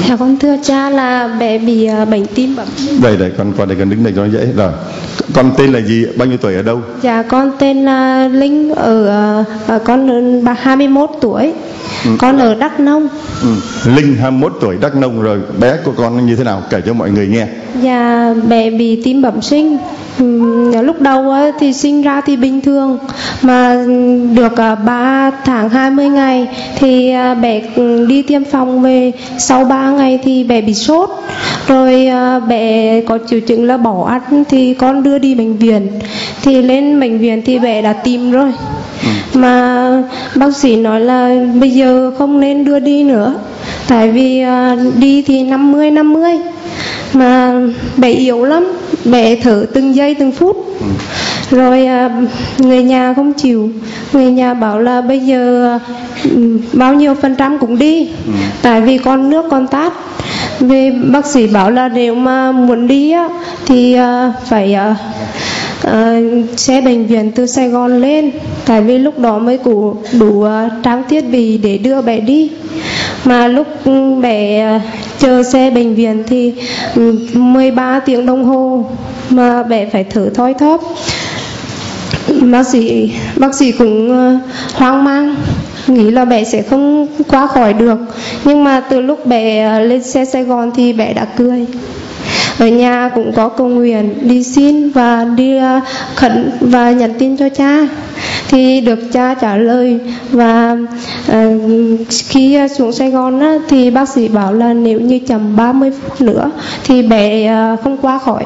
Dạ con thưa cha là bé bị uh, bệnh tim bẩm sinh. Đây đây con con đây con đứng đây cho nó dễ rồi. Con tên là gì? Bao nhiêu tuổi, ở đâu? Dạ con tên là Linh, ở, ở con hai mươi mốt tuổi. Ừ. Con ở Đắk Nông. Ừ. Linh hai mươi mốt tuổi, Đắk Nông. Rồi bé của con như thế nào, kể cho mọi người nghe. Dạ bé bị tim bẩm sinh. Ừ, lúc đầu thì sinh ra thì bình thường, mà được ba tháng hai mươi ngày thì bé đi tiêm phòng về. Sau ba ngày thì bé bị sốt, rồi bé có triệu chứng là bỏ ăn, thì con đưa đi bệnh viện. Thì lên bệnh viện thì bé đã tìm rồi, ừ. mà bác sĩ nói là bây giờ không nên đưa đi nữa, tại vì đi thì năm mươi năm mươi, mà bé yếu lắm, bé thở từng giây từng phút. Ừ. Rồi người nhà không chịu, người nhà bảo là bây giờ bao nhiêu phần trăm cũng đi, ừ. tại vì con nước con tát. Vì bác sĩ bảo là nếu mà muốn đi á, thì phải uh, xe bệnh viện từ Sài Gòn lên, tại vì lúc đó mới đủ, đủ uh, trang thiết bị để đưa bé đi. Mà lúc bé uh, chờ xe bệnh viện thì um, mười ba tiếng đồng hồ mà bé phải thở thoi thóp. Bác sĩ bác sĩ cũng uh, hoang mang, nghĩ là bé sẽ không qua khỏi được. Nhưng mà từ lúc bé uh, lên xe Sài Gòn thì bé đã cười. Ở nhà cũng có cầu nguyện, đi xin và đi uh, khẩn và nhắn tin cho cha, thì được cha trả lời. Và uh, khi uh, xuống Sài Gòn á, thì bác sĩ bảo là nếu như chậm ba mươi phút nữa thì bé uh, không qua khỏi.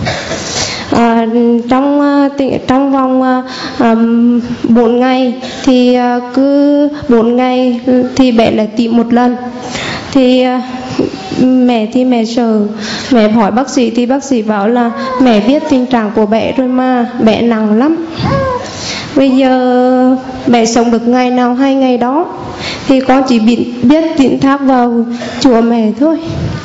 À, trong uh, trong vòng uh, um, bốn ngày thì uh, cứ bốn ngày thì bé lại tìm một lần. Thì uh, mẹ thì mẹ sợ, mẹ hỏi bác sĩ thì bác sĩ bảo là mẹ biết tình trạng của bé rồi mà, bé nặng lắm. Bây giờ bé sống được ngày nào hay ngày đó, thì con chỉ biết, biết tín thác vào chùa mẹ thôi.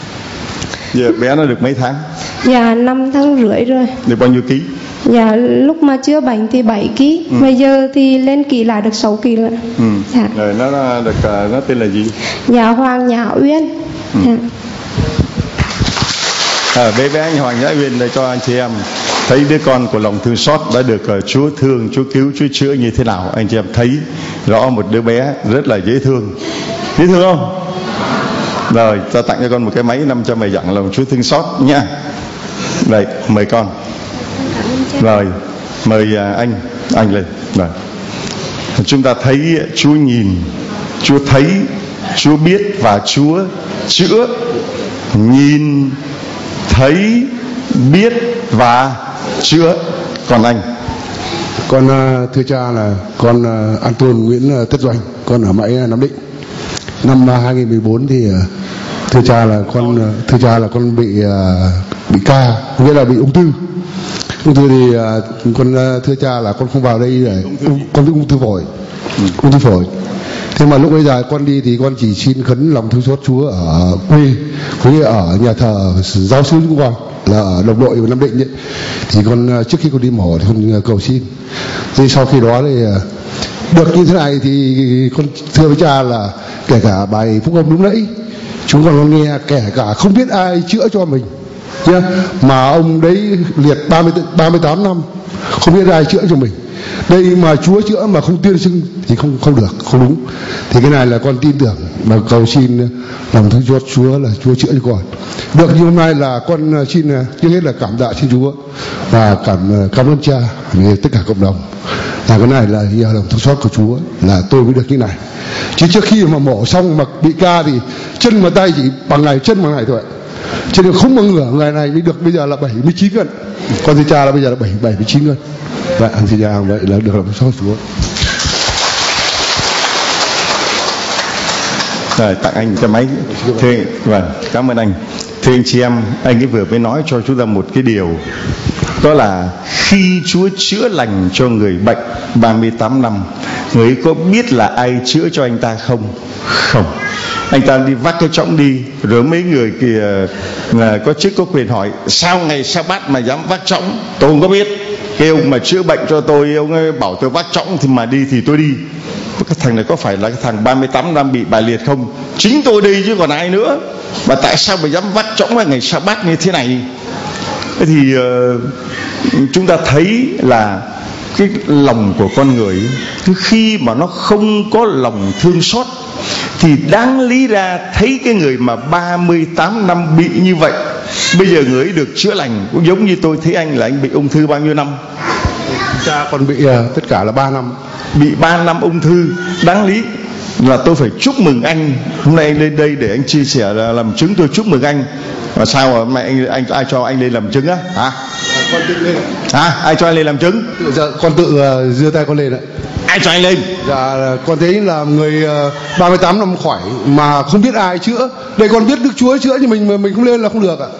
Giờ bé nó được mấy tháng? Dạ năm tháng rưỡi rồi. Được bao nhiêu ký? Dạ lúc mà chưa bệnh thì bảy ký, ừ. bây giờ thì lên ký lại được sáu ký rồi. Ừ. Dạ. Rồi nó được, nó tên là gì? Dạ Hoàng Nhã Uyên. Ừ. Dạ. À, bé bé Hoàng Nhã Uyên để cho anh chị em thấy đứa con của lòng thương xót đã được uh, Chúa thương, Chúa cứu, Chúa chữa như thế nào. Anh chị em thấy rõ một đứa bé rất là dễ thương. Dễ thương không? Rồi, ta tặng cho con một cái máy năm trăm bài dặn lòng Chúa thương xót nha. Đây, mời con. Rồi, mời uh, anh, anh lên. Rồi. Chúng ta thấy Chúa nhìn, Chúa thấy, Chúa biết và Chúa chữa. Nhìn, thấy, biết và chữa. Còn anh? Con uh, thưa cha là con uh, Anton Nguyễn uh, Tất Doanh, con ở Mãi Nam Định. Năm uh, hai nghìn mười bốn thì uh, thưa cha là con uh, thưa cha là con bị uh, bị ca, nghĩa là bị ung thư. Ung thư thì uh, con uh, thưa cha là con không vào đây để ung, con bị ung thư phổi. Ừ. Ung thư phổi. Thế mà lúc bây giờ con đi thì con chỉ xin khấn lòng thương xót Chúa ở quê, có nghĩa ở nhà thờ giáo xứ của con là ở Đồng Đội ở Nam Định ấy. Thì con trước khi con đi mổ thì con cầu xin. Thế sau khi đó thì được như thế này thì con thưa với cha là kể cả bài phúc âm lúc nãy chúng con nghe, kể cả không biết ai chữa cho mình nhá, mà ông đấy liệt ba mươi, ba mươi tám năm không biết ai chữa cho mình. Đây mà Chúa chữa mà không tuyên xưng thì không không được, không đúng. Thì cái này là con tin tưởng mà cầu xin lòng thương xót Chúa là Chúa chữa cho con. Được như hôm nay là con xin trước hết là cảm tạ xin Chúa và cảm cảm ơn cha về tất cả cộng đồng. Là cái này là nhờ lòng thương xót của Chúa là tôi mới được như này. Chứ trước khi mà mổ xong mà bị ca thì chân và tay chỉ bằng này, chân bằng này thôi. Cho nên không bằng ngửa ngày này mới được, bây giờ là bảy mươi chín cân. Con thưa cha là bây giờ là bảy bảy mươi chín cân. Vậy anh thưa cha vậy là được lòng thương xót Chúa. Rồi tặng anh cái máy. Thưa, vâng, cảm ơn anh. Thưa anh chị em, anh ấy vừa mới nói cho chúng ta một cái điều, đó là khi Chúa chữa lành cho người bệnh ba mươi tám năm, người ấy có biết là ai chữa cho anh ta không? Không. Anh ta đi vác cái chõng đi, rồi mấy người kia là có chức có quyền hỏi sao ngày sa bát mà dám vác chõng? Tôi không có biết. Cái ông mà chữa bệnh cho tôi, ông ấy bảo tôi vác chõng thì mà đi thì tôi đi. cái thằng này có phải là cái thằng ba mươi tám năm bị bại liệt không? Chính tôi đây chứ còn ai nữa. Mà tại sao mà dám vác chõng vào ngày Sa-bát như thế này? Thế thì uh, chúng ta thấy là cái lòng của con người cứ khi mà nó không có lòng thương xót thì đáng lý ra thấy cái người mà ba mươi tám năm bị như vậy, bây giờ người ấy được chữa lành. Cũng giống như tôi thấy anh là anh bị ung thư bao nhiêu năm? Cha còn bị uh, tất cả là ba năm. Bị ba năm ung thư. Đáng lý là tôi phải chúc mừng anh. Hôm nay anh lên đây để anh chia sẻ là làm chứng, tôi chúc mừng anh. Mà sao mà mẹ anh, anh ai cho anh lên làm chứng á? Hả? Con tự lên. Hả? Ai cho anh lên làm chứng? Dạ, con tự uh, giơ tay con lên ạ. Ai cho anh lên? Dạ, con thấy là người uh, ba mươi tám năm khỏi mà không biết ai chữa. Đây con biết Đức Chúa chữa nhưng mình mà mình không lên là không được ạ.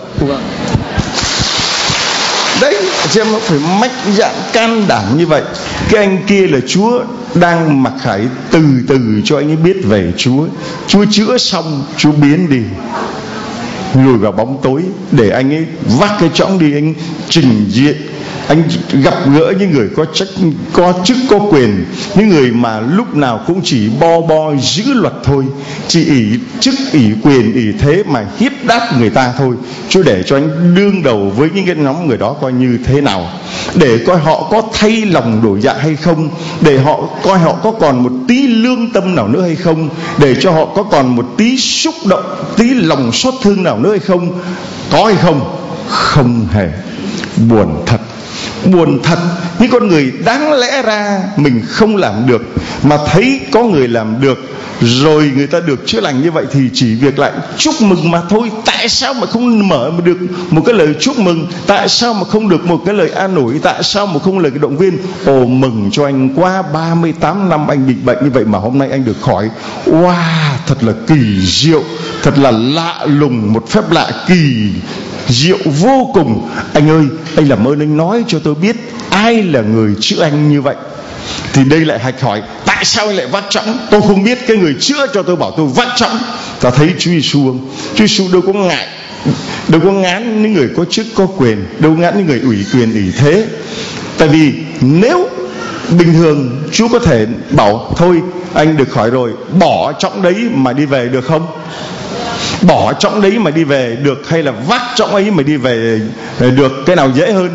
Đấy, xem nó phải mách dạn can đảm như vậy. Cái anh kia là Chúa đang mặc khải từ từ cho anh ấy biết về Chúa. Chúa chữa xong, Chúa biến đi, lùi vào bóng tối để anh ấy vác cái chõng đi, anh trình diện, anh gặp gỡ những người có trách, có chức, có quyền, những người mà lúc nào cũng chỉ bo bo giữ luật thôi, chỉ ỷ chức, ỷ quyền, ỷ thế mà hiếp đáp người ta thôi. Chúa để cho anh đương đầu với những cái nhóm người đó coi như thế nào, để coi họ có thay lòng đổi dạ hay không, để họ coi họ có còn một tí lương tâm nào nữa hay không, để cho họ có còn một tí xúc động, tí lòng xót thương nào nữa hay không. Có hay không? Không hề. Buồn thật, buồn thật. Những con người đáng lẽ ra mình không làm được mà thấy có người làm được, rồi người ta được chữa lành như vậy thì chỉ việc lại chúc mừng mà thôi. Tại sao mà không mở được một cái lời chúc mừng? Tại sao mà không được một cái lời an ủi? Tại sao mà không lời động viên? Ồ, mừng cho anh, qua ba mươi tám năm anh bị bệnh như vậy mà hôm nay anh được khỏi. Wow, thật là kỳ diệu, thật là lạ lùng, một phép lạ kỳ diệu vô cùng. Anh ơi, anh làm ơn anh nói cho tôi biết ai là người chữa anh như vậy. Thì đây lại hạch hỏi, tại sao anh lại vác chõng? Tôi không biết, cái người chữa cho tôi bảo tôi vác chõng. Ta thấy Chúa Giêsu không? Chúa Giêsu đâu có ngại, đâu có ngán những người có chức có quyền, đâu ngán những người ủy quyền ủy thế. Tại vì nếu bình thường Chúa có thể bảo thôi anh được khỏi rồi, bỏ chõng đấy mà đi về được không? Bỏ chõng đấy mà đi về được, hay là vác chõng ấy mà đi về được? Cái nào dễ hơn?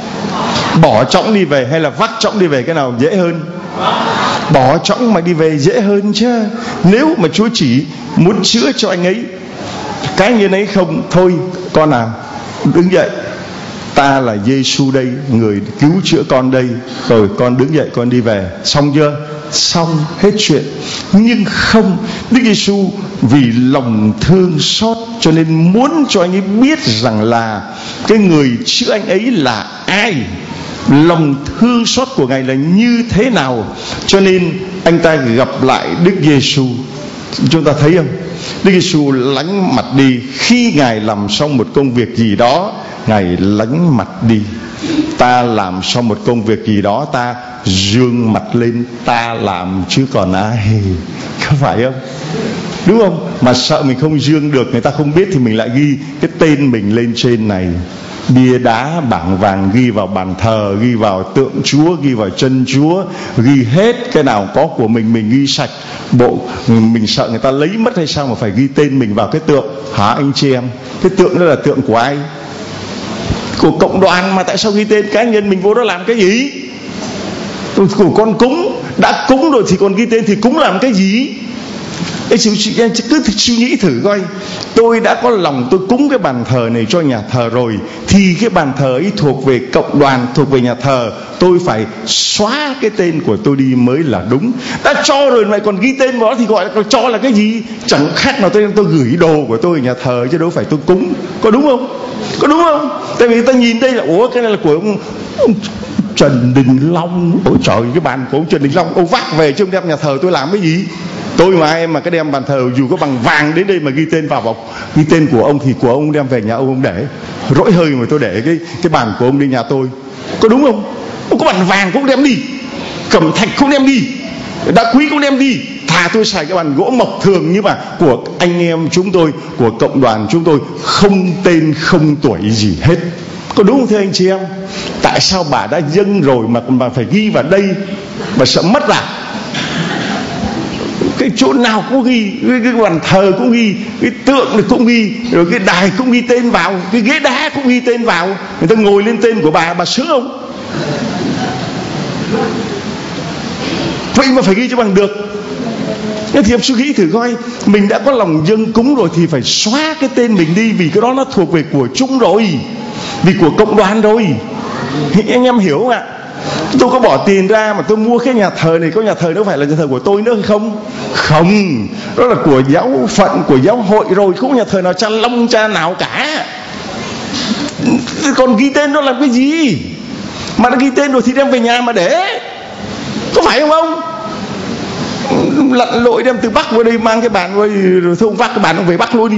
Bỏ chõng đi về hay là vác chõng đi về, cái nào dễ hơn? Bỏ chõng mà đi về dễ hơn chứ. Nếu mà Chúa chỉ muốn chữa cho anh ấy, cái như ấy không, thôi con à, đứng dậy, ta là Giêsu đây, người cứu chữa con đây, rồi con đứng dậy con đi về, xong chưa? Xong hết chuyện. Nhưng không, Đức Giêsu vì lòng thương xót cho nên muốn cho anh ấy biết rằng là cái người chữa anh ấy là ai, lòng thương xót của Ngài là như thế nào. Cho nên anh ta gặp lại Đức Giêsu. Chúng ta thấy không? Đức Giêsu lánh mặt đi. Khi Ngài làm xong một công việc gì đó, Ngài lánh mặt đi. Ta làm xong một công việc gì đó, ta dương mặt lên, ta làm chứ còn ai. Có phải không? Đúng không? Mà sợ mình không dương được, người ta không biết thì mình lại ghi cái tên mình lên trên này. Bia đá bảng vàng ghi vào bàn thờ, ghi vào tượng Chúa, ghi vào chân Chúa, ghi hết cái nào có của mình, mình ghi sạch. Bộ mình sợ người ta lấy mất hay sao mà phải ghi tên mình vào cái tượng? Hả anh chị em? Cái tượng đó là tượng của ai? Của cộng đoàn mà, tại sao ghi tên cá nhân mình vô đó làm cái gì? Của con cúng, đã cúng rồi thì còn ghi tên thì cúng làm cái gì? Ê, em cứ suy nghĩ thử coi, tôi đã có lòng tôi cúng cái bàn thờ này cho nhà thờ rồi, thì cái bàn thờ ấy thuộc về cộng đoàn, thuộc về nhà thờ, tôi phải xóa cái tên của tôi đi mới là đúng. Đã cho rồi lại còn ghi tên vào đó thì gọi là cho là cái gì? Chẳng khác nào tôi tôi gửi đồ của tôi ở nhà thờ chứ đâu phải tôi cúng. Có đúng không? Có đúng không? Tại vì ta nhìn đây là ủa cái này là của ông, ông Trần Đình Long. Ôi trời, cái bàn của ông Trần Đình Long, ông vác về chứ ông đem nhà thờ tôi làm cái gì? Tôi mà em mà cái đem bàn thờ dù có bằng vàng đến đây mà ghi tên vào bọc, ghi tên của ông thì của ông đem về nhà ông, ông để rỗi hơi mà tôi để cái cái bàn của ông đi nhà tôi. Có đúng không? Ông có bàn vàng cũng đem đi, cẩm thạch cũng đem đi, đá quý cũng đem đi. Thà tôi xài cái bàn gỗ mộc thường nhưng mà của anh em chúng tôi, của cộng đoàn chúng tôi, không tên không tuổi gì hết. Có đúng không thưa anh chị em? Tại sao bà đã dâng rồi mà bà phải ghi vào đây? Bà sợ mất à? cái chỗ nào cũng ghi, cái, cái bàn thờ cũng ghi, cái tượng cũng ghi, rồi cái đài cũng ghi tên vào, cái ghế đá cũng ghi tên vào. Người ta ngồi lên tên của bà, bà sướng không? Vậy mà phải ghi cho bằng được. Thế thì em suy nghĩ thử coi, mình đã có lòng dâng cúng rồi thì phải xóa cái tên mình đi, vì cái đó nó thuộc về của chúng rồi, vì của cộng đoàn rồi. Anh em hiểu không ạ? Tôi có bỏ tiền ra mà tôi mua cái nhà thờ này, có nhà thờ đâu phải là nhà thờ của tôi nữa hay không? Không, đó là của giáo phận, của giáo hội rồi, không có nhà thờ nào cha long cha nào cả. Còn ghi tên đó làm cái gì? Mà đã ghi tên rồi thì đem về nhà mà để, có phải không ông? Lặn lội đem từ Bắc vào đây mang cái bàn rồi, rồi thôi ông vác cái bàn ông về Bắc luôn đi,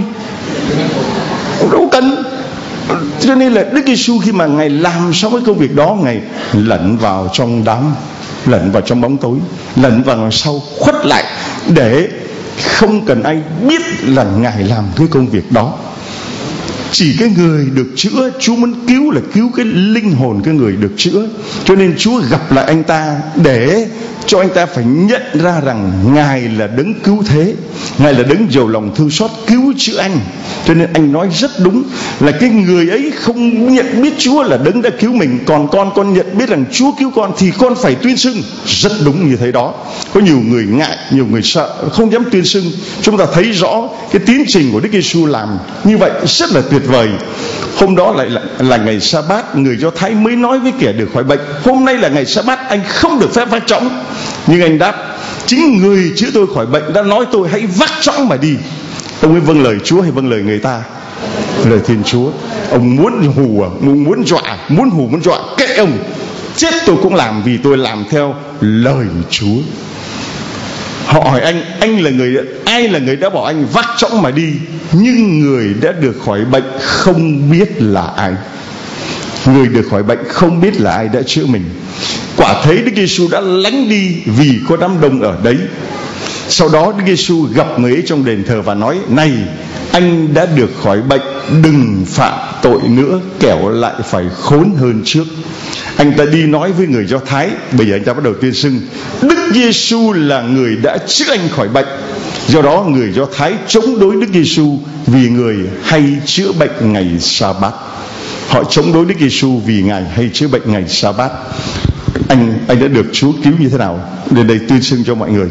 đâu cần. Cho nên là Đức Giêsu khi mà Ngài làm xong cái công việc đó, Ngài lẩn vào trong đám, lẩn vào trong bóng tối, lẩn vào sau, khuất lại để không cần ai biết là Ngài làm cái công việc đó. Chỉ cái người được chữa, Chúa muốn cứu là cứu cái linh hồn cái người được chữa. Cho nên Chúa gặp lại anh ta để cho anh ta phải nhận ra rằng Ngài là đấng cứu thế, Ngài là đấng giàu lòng thương xót cứu chữa anh. Cho nên anh nói rất đúng là cái người ấy không nhận biết Chúa là đấng đã cứu mình, còn con con nhận biết rằng Chúa cứu con thì con phải tuyên xưng. Rất đúng như thế đó. Có nhiều người ngại, nhiều người sợ, không dám tuyên xưng. Chúng ta thấy rõ cái tiến trình của Đức Giêsu làm như vậy rất là tuyệt vời. Hôm đó lại là, là ngày Sa-bát, người Do Thái mới nói với kẻ được khỏi bệnh: hôm nay là ngày Sa-bát, anh không được phép vác chõng. Nhưng anh đáp: chính người chữa tôi khỏi bệnh đã nói tôi hãy vác chõng mà đi. Ông ấy vâng lời Chúa hay vâng lời người ta? Lời Thiên Chúa. Ông muốn hù à? Muốn dọa, muốn hù muốn dọa, kệ ông, chết tôi cũng làm, vì tôi làm theo lời Chúa. Họ hỏi anh, anh là người, ai là người đã bảo anh vác chõng mà đi? Nhưng người đã được khỏi bệnh không biết là ai. Người được khỏi bệnh không biết là ai đã chữa mình. Quả thấy Đức Giêsu đã lánh đi vì có đám đông ở đấy. Sau đó Đức Giêsu gặp người ấy trong đền thờ và nói: này, anh đã được khỏi bệnh, đừng phạm tội nữa, kẻo lại phải khốn hơn trước. Anh ta đi nói với người Do Thái. Bây giờ anh ta bắt đầu tuyên xưng Đức Giêsu là người đã chữa anh khỏi bệnh. Do đó người Do Thái chống đối Đức Giêsu vì người hay chữa bệnh ngày Sa-bát. Họ chống đối Đức Giêsu vì Ngài hay chữa bệnh ngày Sa-bát. Anh anh đã được Chúa cứu như thế nào? Đến đây tuyên xưng cho mọi người.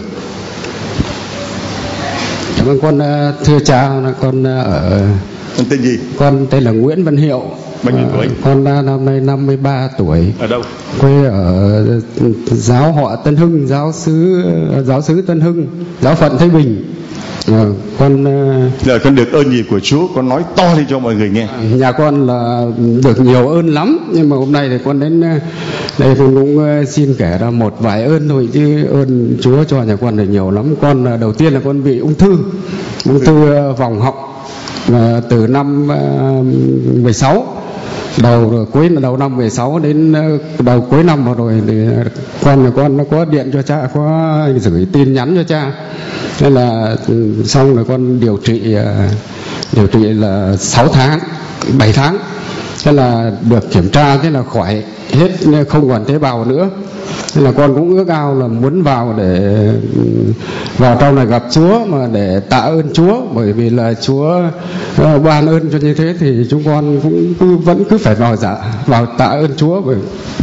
Cảm ơn con, thưa cha. Con ở con tên gì? Con tên là Nguyễn Văn Hiệu. Bao nhiêu tuổi? Con năm nay năm mươi ba tuổi. Ở đâu? Quê ở giáo họ Tân Hưng, giáo xứ giáo xứ Tân Hưng, giáo phận Thái Bình. À, con Giờ con được ơn gì của Chúa? Con nói to lên cho mọi người nghe. Nhà con là được nhiều ơn lắm, nhưng mà hôm nay thì con đến đây con cũng xin kể ra một vài ơn thôi, chứ ơn Chúa cho nhà con là nhiều lắm. Con đầu tiên là con bị ung thư, ung thư vòng họng từ năm mười sáu, đầu cuối đầu năm mười sáu đến đầu cuối năm vừa rồi thì con nhà con nó có điện cho cha, có gửi tin nhắn cho cha. Thế là xong rồi con điều trị điều trị là sáu tháng, bảy tháng. Thế là được kiểm tra, thế là khỏi hết, không còn tế bào nữa. Thế là con cũng ước ao là muốn vào để vào trong này gặp Chúa, mà để tạ ơn Chúa, bởi vì là Chúa ban ơn cho như thế thì chúng con cũng cứ, vẫn cứ phải vào dạ vào tạ ơn Chúa. Bởi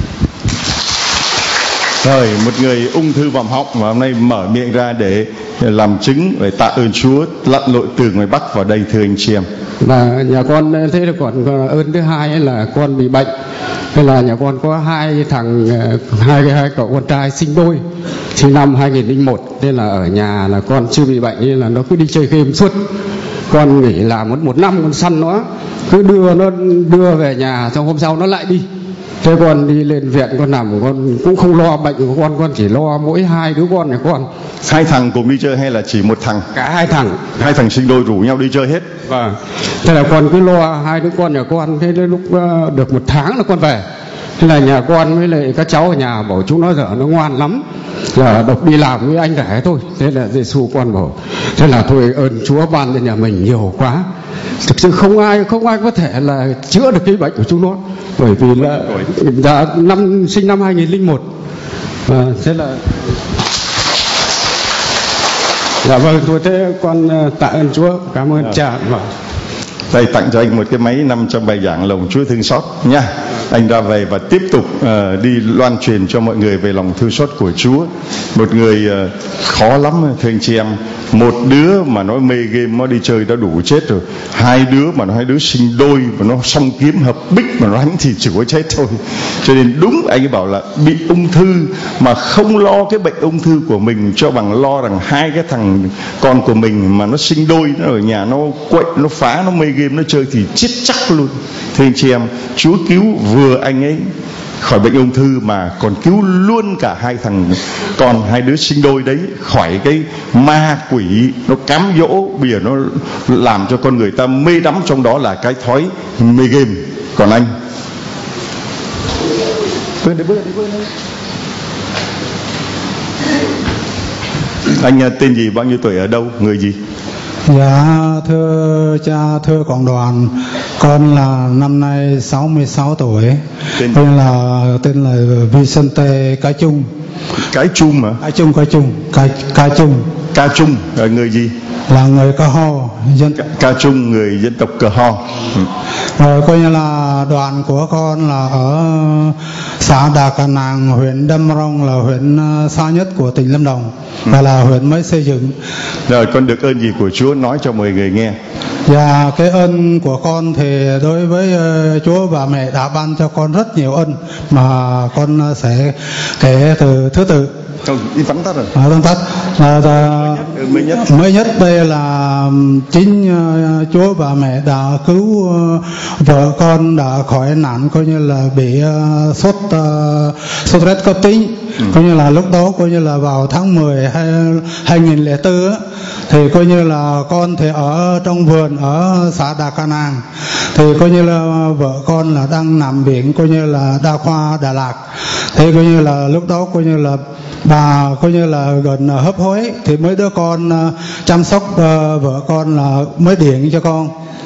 Rồi, một người ung thư vòm họng mà hôm nay mở miệng ra để làm chứng về tạ ơn Chúa, lặn lội từ ngoài Bắc vào đây, thưa anh chị em. Và nhà con thế là còn ơn thứ hai là con bị bệnh. Thế là nhà con có hai thằng, hai hai cậu con trai sinh đôi, sinh năm hai nghìn lẻ một. Thế là ở nhà là con chưa bị bệnh, nên là nó cứ đi chơi game suốt. Con nghỉ làm mất một năm, con săn nó, cứ đưa nó đưa về nhà, xong hôm sau nó lại đi. Thế con đi lên viện con nằm, con cũng không lo bệnh của con, con chỉ lo mỗi hai đứa con này con. Hai thằng cùng đi chơi hay là chỉ một thằng? Cả hai thằng. Hai thằng sinh đôi rủ nhau đi chơi hết. Vâng. Thế là con cứ lo hai đứa con nhà con. Thế đến lúc được một tháng là con về. Thế là nhà con với lại các cháu ở nhà bảo chúng nó dở nó ngoan lắm, là độc đi làm với anh rể thôi. Thế là Giêsu con bảo thế là thôi, ơn Chúa ban cho nhà mình nhiều quá. Thực sự không ai không ai có thể là chữa được cái bệnh của chúng nó, bởi vì là đã năm sinh năm hai nghìn lẻ một. À, thế là Dạ vâng, tôi thế con tạ ơn Chúa, cảm ơn à. cha. Vâng. Đây tặng cho anh một cái máy nằm trong bài giảng lòng Chúa thương xót nha. Anh ra về và tiếp tục uh, đi loan truyền cho mọi người về lòng thương xót của Chúa. Một người uh, khó lắm thưa anh chị em. Một đứa mà nó mê game, nó đi chơi đã đủ chết rồi. Hai đứa mà nó hai đứa sinh đôi mà nó song kiếm hợp bích mà nó đánh thì chỉ có chết thôi. Cho nên đúng anh ấy bảo là bị ung thư mà không lo cái bệnh ung thư của mình cho bằng lo rằng hai cái thằng con của mình mà nó sinh đôi, nó ở nhà nó quậy, nó phá, nó mê game, nó chơi thì chết chắc luôn. Thưa anh chị em, Chúa cứu vừa anh ấy khỏi bệnh ung thư mà còn cứu luôn cả hai thằng con, hai đứa sinh đôi đấy khỏi cái ma quỷ nó cám dỗ, bây giờ nó làm cho con người ta mê đắm trong đó là cái thói mê game. Còn anh bơi đi, bơi đi, bơi đi. Anh tên gì, bao nhiêu tuổi, ở đâu, người gì? Dạ thưa cha, thưa cộng đoàn, con là năm nay sáu mươi sáu tuổi. Tên, tên là tên là Vicente Cái Chung. Cái Chung mà? Cái Chung, Cái Chung, Cái Cái Chung. Ca Chung là người gì? Là người Cờ Ho, dân Ca, Ca Chung, người dân tộc Cờ Ho. Ừ. Rồi coi như là đoàn của con là ở xã Đà Cà Nàng, huyện Đam Rông, là huyện xa nhất của tỉnh Lâm Đồng, và ừ. là huyện mới xây dựng. Rồi con được ơn gì của Chúa nói cho mọi người nghe? Dạ, cái ơn của con thì đối với uh, Chúa và mẹ đã ban cho con rất nhiều ơn mà con sẽ kể từ thứ tự. Không, đi vắn tắt rồi. À, vắn tắt. À, à, mới nhất. Mới nhất đây là chính uh, Chúa và mẹ đã cứu uh, vợ con đã khỏi nạn coi như là bị uh, sốt uh, sốt rét cấp tính. Ừ. Coi như là lúc đó coi như là vào tháng mười hai nghìn lẻ bốn á, thì coi như là con thì ở trong vườn ở xã Đà Cà Nàng, thì coi như là vợ con là đang nằm viện coi như là đa khoa Đà Lạt, thì coi như là lúc đó coi như là bà coi như là gần hấp hối, thì mấy đứa con uh, chăm sóc uh, vợ con là mới điện cho con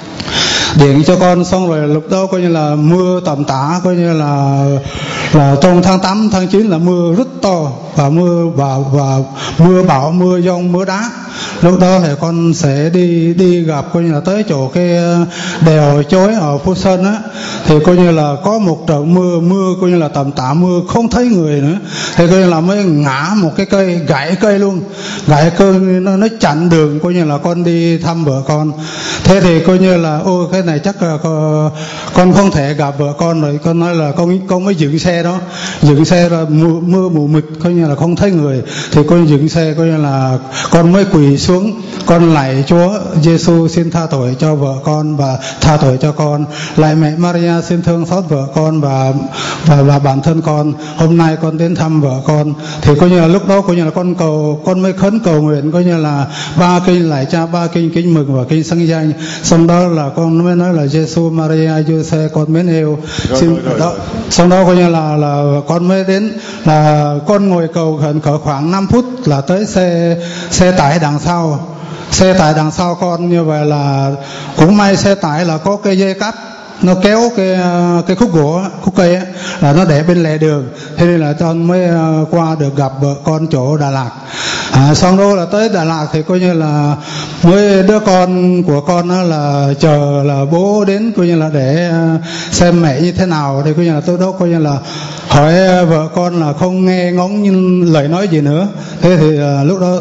điện cho con xong rồi lúc đó coi như là mưa tầm tã, coi như là là trong tháng tám tháng chín là mưa rất to, và mưa và và mưa bão, mưa giông, mưa đá. Lúc đó thì con sẽ đi đi gặp coi như là tới chỗ cái đèo Chối ở Phú Sơn á, thì coi như là có một trận mưa mưa coi như là tầm tã, mưa không thấy người nữa, thì coi như là mới ngã một cái cây, gãy cây luôn, gãy cây nó nó chặn đường coi như là con đi thăm vợ con. Thế thì coi như là ôi cái này chắc là con, con không thể gặp vợ con rồi, con nói là con con mới dựng xe đó, dựng xe rồi mưa, mưa mù mịt coi như là không thấy người, thì con dựng xe coi như là con mới quỳ xuống, con lạy Chúa Giêsu xin tha tội cho vợ con và tha tội cho con, lạy mẹ Maria xin thương xót vợ con và và và bản thân con, hôm nay con đến thăm vợ con. Thì coi như là lúc đó coi như là con cầu, con mới khấn cầu nguyện coi như là ba kinh lạy Cha, ba kinh kính mừng và kinh xưng danh, xong đó là con mới nói là Giêsu Maria Giuse con mến yêu, xin rồi, rồi, đó rồi. Xong đó coi như là là con mới đến, là con ngồi cầu khẩn cỡ khoảng năm phút là tới xe xe tải đằng sau, xe tải đằng sau con, như vậy là cũng may xe tải là có cây dây cáp nó kéo cái cái khúc gỗ, khúc cây ấy, là nó để bên lề đường, thế nên là con mới qua được gặp vợ con chỗ Đà Lạt. À, xong đó là tới Đà Lạt thì coi như là mới đứa con của con đó là chờ là bố đến coi như là để xem mẹ như thế nào, thì coi như là tôi đó coi như là hỏi vợ con là không nghe ngóng lời nói gì nữa. Thế thì à, lúc đó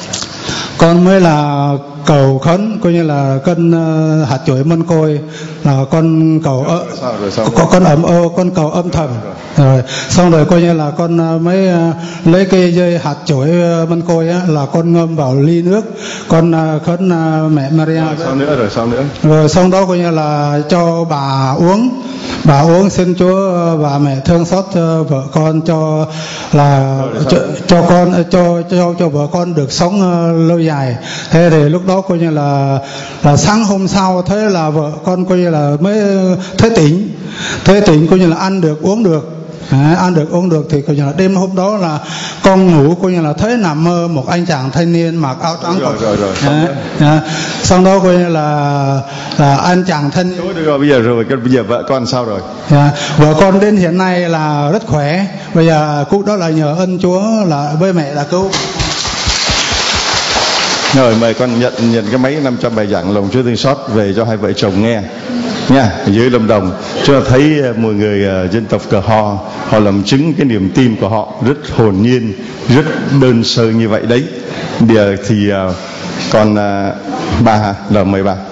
con mới là cầu khấn coi như là cân uh, hạt chuỗi mân côi, là con cầu ơ, con con ấm ơ con cầu âm thầm rồi, xong rồi coi như là con uh, mới uh, lấy cây dây hạt chuỗi uh, mân côi á, là con ngâm vào ly nước, con uh, khấn uh, mẹ Maria rồi, sau nữa rồi sau nữa rồi xong đó coi như là cho bà uống, bà uống xin Chúa và mẹ thương xót cho vợ con, cho là rồi, cho, cho con cho cho cho vợ con được sống uh, lâu dài. Thế thì lúc đó coi như là là sáng hôm sau thế là vợ con coi như là mới thấy tỉnh, thấy tỉnh coi như là ăn được uống được. À, ăn được uống được thì coi như là đêm hôm đó là con ngủ coi như là thấy nằm mơ một anh chàng thanh niên mặc áo trắng, rồi, rồi, rồi, à, à, xong đó coi như là là anh chàng thanh niên. Được rồi, bây giờ rồi bây giờ vợ con sao rồi? À, vợ con đến hiện nay là rất khỏe, bây giờ cũng đó là nhờ ơn Chúa là với mẹ đã cứu. Rồi mời con nhận nhận cái máy năm trăm bài giảng lòng Chúa thương xót về cho hai vợ chồng nghe nha. Dưới Lâm Đồng chúng ta thấy mọi người uh, dân tộc Cờ Ho họ làm chứng cái niềm tin của họ rất hồn nhiên, rất đơn sơ như vậy đấy. Bây giờ thì uh, còn uh, bà hả? Rồi mời bà.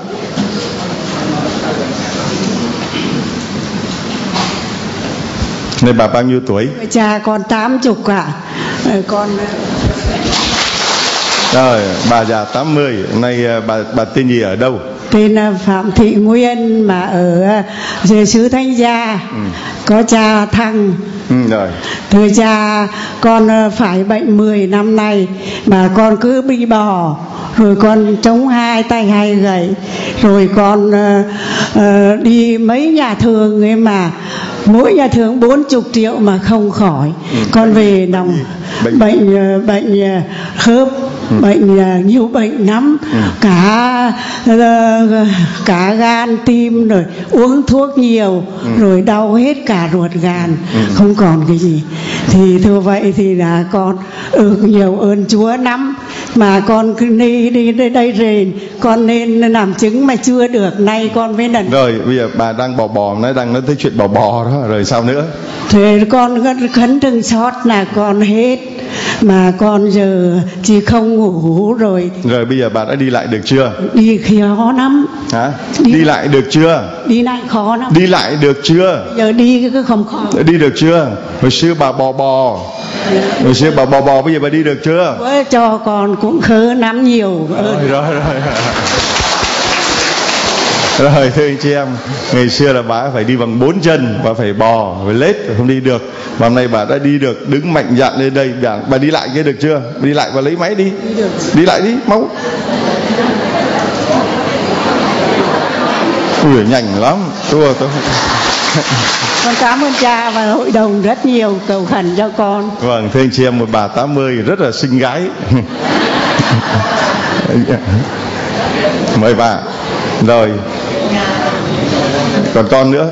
Này bà bao nhiêu tuổi? Cha con tám chục cả. Con rồi bà già tám mươi. Nay bà bà tên gì, ở đâu? Tên là Phạm Thị Nguyên mà ở dưới xứ Thanh Gia. Ừ. Có cha Thăng. Ừ, rồi. Thưa cha, con phải bệnh mười năm nay mà con cứ bị bò, rồi con chống hai tay hai gậy, rồi con uh, uh, đi mấy nhà thường ấy mà mỗi nhà thường bốn chục triệu mà không khỏi. Ừ. Con về nòng bệnh bệnh, uh, bệnh uh, khớp. Ừ. Bệnh uh, nhiều bệnh lắm. Ừ. Cả uh, cả gan tim, rồi uống thuốc nhiều. Ừ. Rồi đau hết cả ruột gan. Ừ. Không còn cái gì. Thì thưa vậy thì là con ừ, nhiều ơn Chúa lắm. Mà con cứ đi đi đây, đây rền, con nên làm chứng mà chưa được, nay con mới lần. Rồi bây giờ bà đang bò bò, nói đang nói tới chuyện bò bò đó, rồi sao nữa? Thế con khấn thương xót là con hết, mà con giờ chỉ không ngủ rồi. Rồi bây giờ bà đã đi lại được chưa? Đi khó lắm. Hả? Đi, đi lại được chưa? Đi lại khó lắm. Đi lại được chưa? Giờ đi cứ không khó. Đi được chưa? Hồi xưa bà bò bò. Hồi xưa bà bò bò, bây giờ bà đi được chưa? Với cho con cũng khớ lắm nhiều. Rồi rồi rồi. Rồi thưa anh chị em, ngày xưa là bà phải đi bằng bốn chân, bà phải bò, phải lết, không đi được. Mà hôm nay bà đã đi được, đứng mạnh dạn lên đây. Bà, bà đi lại kia được chưa? Bà đi lại và lấy máy đi. Đi, đi lại đi, máu. Ui, nhanh lắm. Tôi, tôi... Con cảm ơn cha và hội đồng rất nhiều cầu khẩn cho con. Vâng, thưa anh chị em, một bà tám mươi rất là xinh gái. Mời bà. Rồi. Còn con nữa.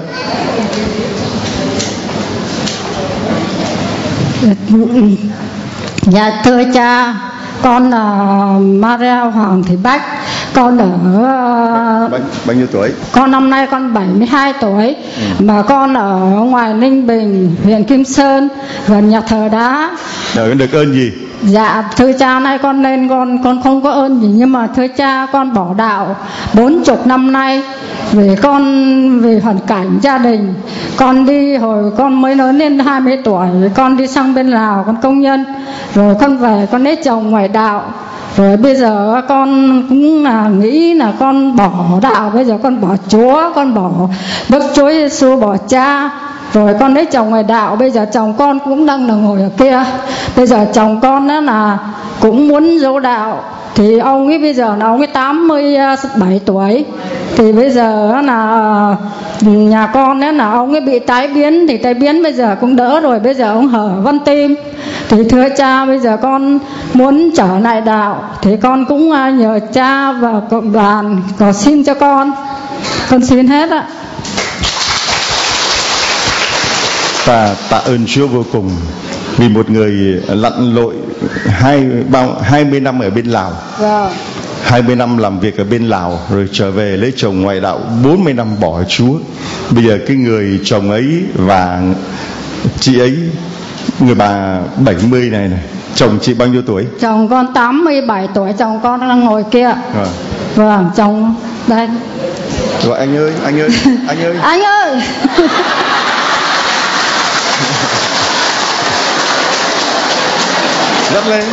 Dạ thưa cha, con là Maria Hoàng Thị Bách, con ở bao, bao nhiêu tuổi? Con năm nay con bảy mươi hai tuổi. Ừ. Mà con ở ngoài Ninh Bình, huyện Kim Sơn, gần nhà thờ đá. Rồi được ơn gì? Dạ thưa cha, nay con lên con con không có ơn gì, nhưng mà thưa cha, con bỏ đạo bốn chục năm nay vì con vì hoàn cảnh gia đình. Con đi hồi con mới lớn lên hai mươi tuổi, con đi sang bên Lào, con công nhân, rồi con về con lấy chồng ngoài đạo. Rồi bây giờ con cũng là nghĩ là con bỏ đạo, bây giờ con bỏ Chúa, con bỏ Đức Chúa Giêsu, bỏ cha. Rồi con lấy chồng ngoài đạo, bây giờ chồng con cũng đang là ngồi ở kia. Bây giờ chồng con đó là cũng muốn dỗ đạo. Thì ông ấy bây giờ là ông ấy tám mươi bảy tuổi. Thì bây giờ là nhà con đó là ông ấy bị tái biến. Thì tái biến bây giờ cũng đỡ rồi, bây giờ ông hở van tim. Thì thưa cha, bây giờ con muốn trở lại đạo, thì con cũng nhờ cha và cộng đoàn có xin cho con. Con xin hết ạ. Ta tạ ơn Chúa vô cùng vì một người lặn lội hai bao hai mươi năm ở bên Lào. Vâng. hai mươi năm làm việc ở bên Lào rồi trở về lấy chồng ngoại đạo, bốn mươi năm bỏ Chúa. Bây giờ cái người chồng ấy và chị ấy, người bà bảy mươi này này, chồng chị bao nhiêu tuổi? Chồng con tám mươi bảy tuổi, chồng con đang ngồi kia. Vâng. Vâng, chồng đây. Rồi anh ơi, anh ơi, anh ơi. Anh ơi. Dắt lên.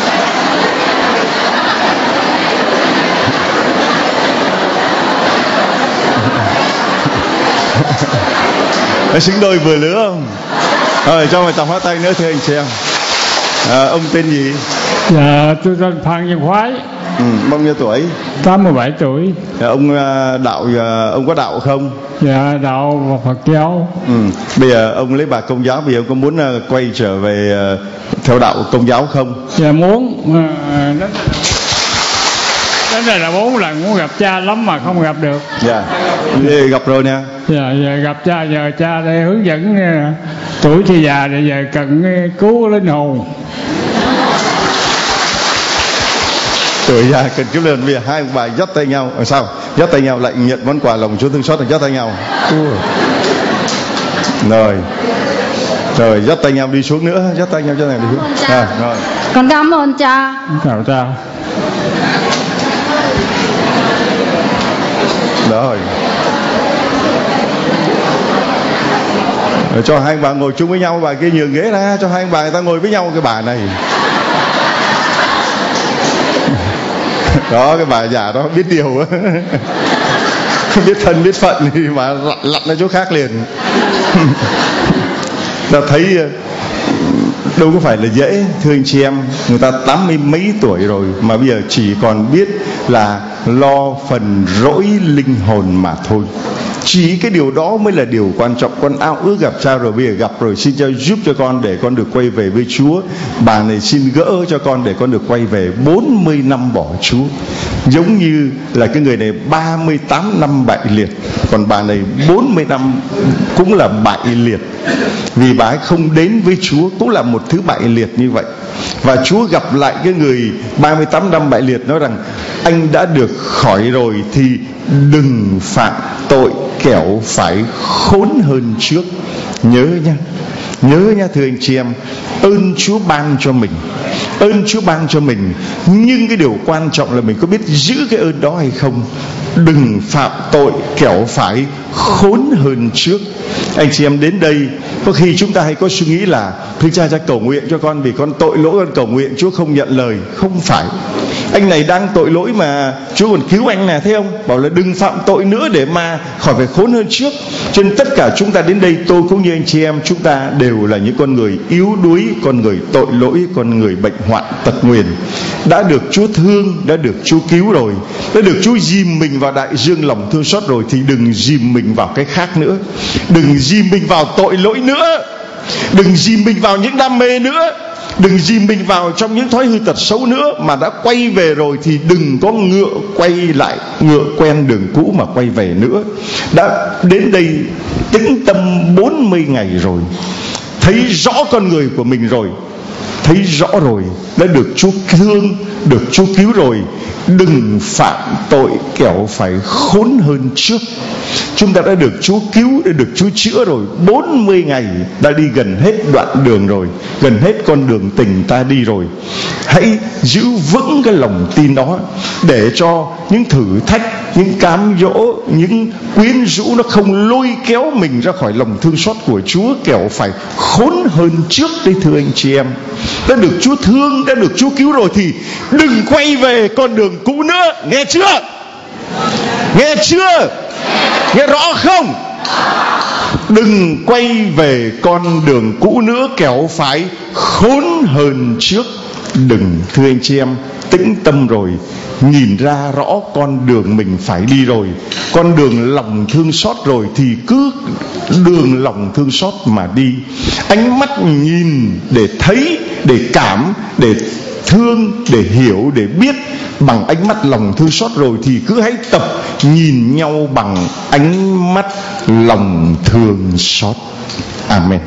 Nó xứng đôi vừa lứa không? Rồi cho một tràng pháo tay nữa thưa anh chị em. À, ông tên gì? Dạ tôi tên Phan Văn Khoái. Ừ, bao nhiêu tuổi? tám mươi bảy tuổi. Dạ, ông đạo ông có đạo không? Dạ đạo và Phật giáo. Ừ. Bây giờ ông lấy bà Công giáo, bây giờ ông có muốn quay trở về theo đạo Công giáo không? Dạ muốn. Đến, đến đây là bốn lần muốn gặp cha lắm mà không gặp được. Dạ. Gặp rồi nè. Dạ, dạ gặp cha, nhờ cha để hướng dẫn. Tuổi thì già để giờ cần cứu linh hồn. Tuổi già cần kiếm lần. Bây giờ hai ông bà dắt tay nhau. À, sao? Dắt tay nhau lại nhận món quà lòng Chúa thương xót, dắt tay nhau. Rồi. Rồi dắt tay nhau đi xuống nữa, dắt tay nhau cho này đi xuống. À, rồi. Con cảm ơn cha. Chào cha. Rồi. Rồi cho hai bà ngồi chung với nhau, bà kia nhường ghế ra cho hai bà người ta ngồi với nhau. Cái bà này đó, cái bà già đó biết điều biết thân biết phận thì mà lặn lặn ra chỗ khác liền. Ta thấy đâu có phải là dễ, thưa anh chị em. Người ta tám mươi mấy tuổi rồi mà bây giờ chỉ còn biết là lo phần rỗi linh hồn mà thôi. Chỉ cái điều đó mới là điều quan trọng. Con ao ước gặp cha rồi, bây giờ gặp rồi, xin cho giúp cho con để con được quay về với Chúa. Bà này xin gỡ cho con để con được quay về. Bốn mươi năm bỏ Chúa, giống như là cái người này ba mươi tám năm bại liệt, còn bà này bốn mươi năm cũng là bại liệt. Vì bà ấy không đến với Chúa, cũng là một thứ bại liệt như vậy. Và Chúa gặp lại cái người ba mươi tám năm bại liệt, nói rằng anh đã được khỏi rồi thì đừng phạm tội, kẻo phải khốn hơn trước. Nhớ nha, nhớ nha thưa anh chị em. Ơn Chúa ban cho mình, ơn Chúa ban cho mình, nhưng cái điều quan trọng là mình có biết giữ cái ơn đó hay không. Đừng phạm tội, kẻo phải khốn hơn trước. Anh chị em đến đây, có khi chúng ta hay có suy nghĩ là thưa cha, cha cầu nguyện cho con vì con tội lỗi, con cầu nguyện Chúa không nhận lời. Không phải. Anh này đang tội lỗi mà Chúa còn cứu anh nè, thấy không? Bảo là đừng phạm tội nữa để mà khỏi phải khốn hơn trước. Cho nên tất cả chúng ta đến đây, tôi cũng như anh chị em, chúng ta đều là những con người yếu đuối, con người tội lỗi, con người bệnh hoạn tật nguyền. Đã được Chúa thương, đã được Chúa cứu rồi, đã được Chúa dìm mình vào đại dương lòng thương xót rồi, thì đừng dìm mình vào cái khác nữa. Đừng dìm mình vào tội lỗi nữa. Đừng dìm mình vào những đam mê nữa. Đừng dìm mình vào trong những thói hư tật xấu nữa. Mà đã quay về rồi thì đừng có ngựa quay lại, ngựa quen đường cũ mà quay về nữa. Đã đến đây tĩnh tâm bốn mươi ngày rồi, thấy rõ con người của mình rồi, thấy rõ rồi, đã được Chúa thương, được Chúa cứu rồi. Đừng phạm tội, kẻo phải khốn hơn trước. Chúng ta đã được Chúa cứu, đã được Chúa chữa rồi. Bốn mươi ngày đã đi gần hết đoạn đường rồi, gần hết con đường tình ta đi rồi. Hãy giữ vững cái lòng tin đó, để cho những thử thách, những cám dỗ, những quyến rũ nó không lôi kéo mình ra khỏi lòng thương xót của Chúa, kẻo phải khốn hơn trước đấy thưa anh chị em. Đã được Chúa thương, đã được Chúa cứu rồi thì đừng quay về con đường cũ nữa. Nghe chưa? Nghe chưa? Nghe rõ không? Đừng quay về con đường cũ nữa, kẻo phải khốn hơn trước. Đừng, thưa anh chị em, tĩnh tâm rồi, nhìn ra rõ con đường mình phải đi rồi, con đường lòng thương xót rồi, thì cứ đường lòng thương xót mà đi. Ánh mắt nhìn để thấy, để cảm, để thương, để hiểu, để biết bằng ánh mắt lòng thương xót rồi, thì cứ hãy tập nhìn nhau bằng ánh mắt lòng thương xót. Amen.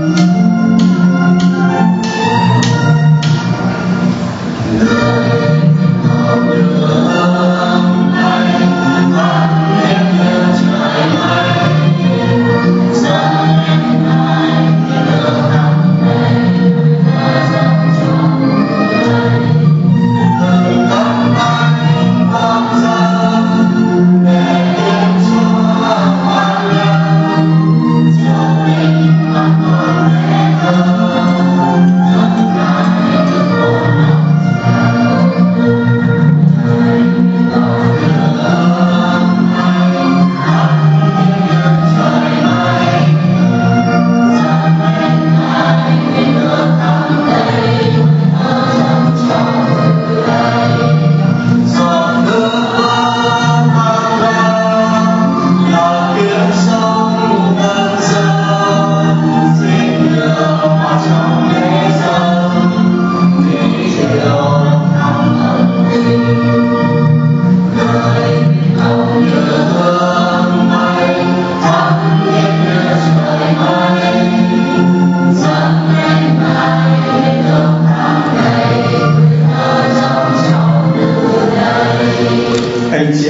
Hãy subscribe cho kênh Ghiền Mì Gõ để không bỏ lỡ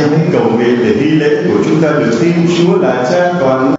em hãy cầu nguyện để nghi lễ của chúng ta được tin Chúa là Cha toàn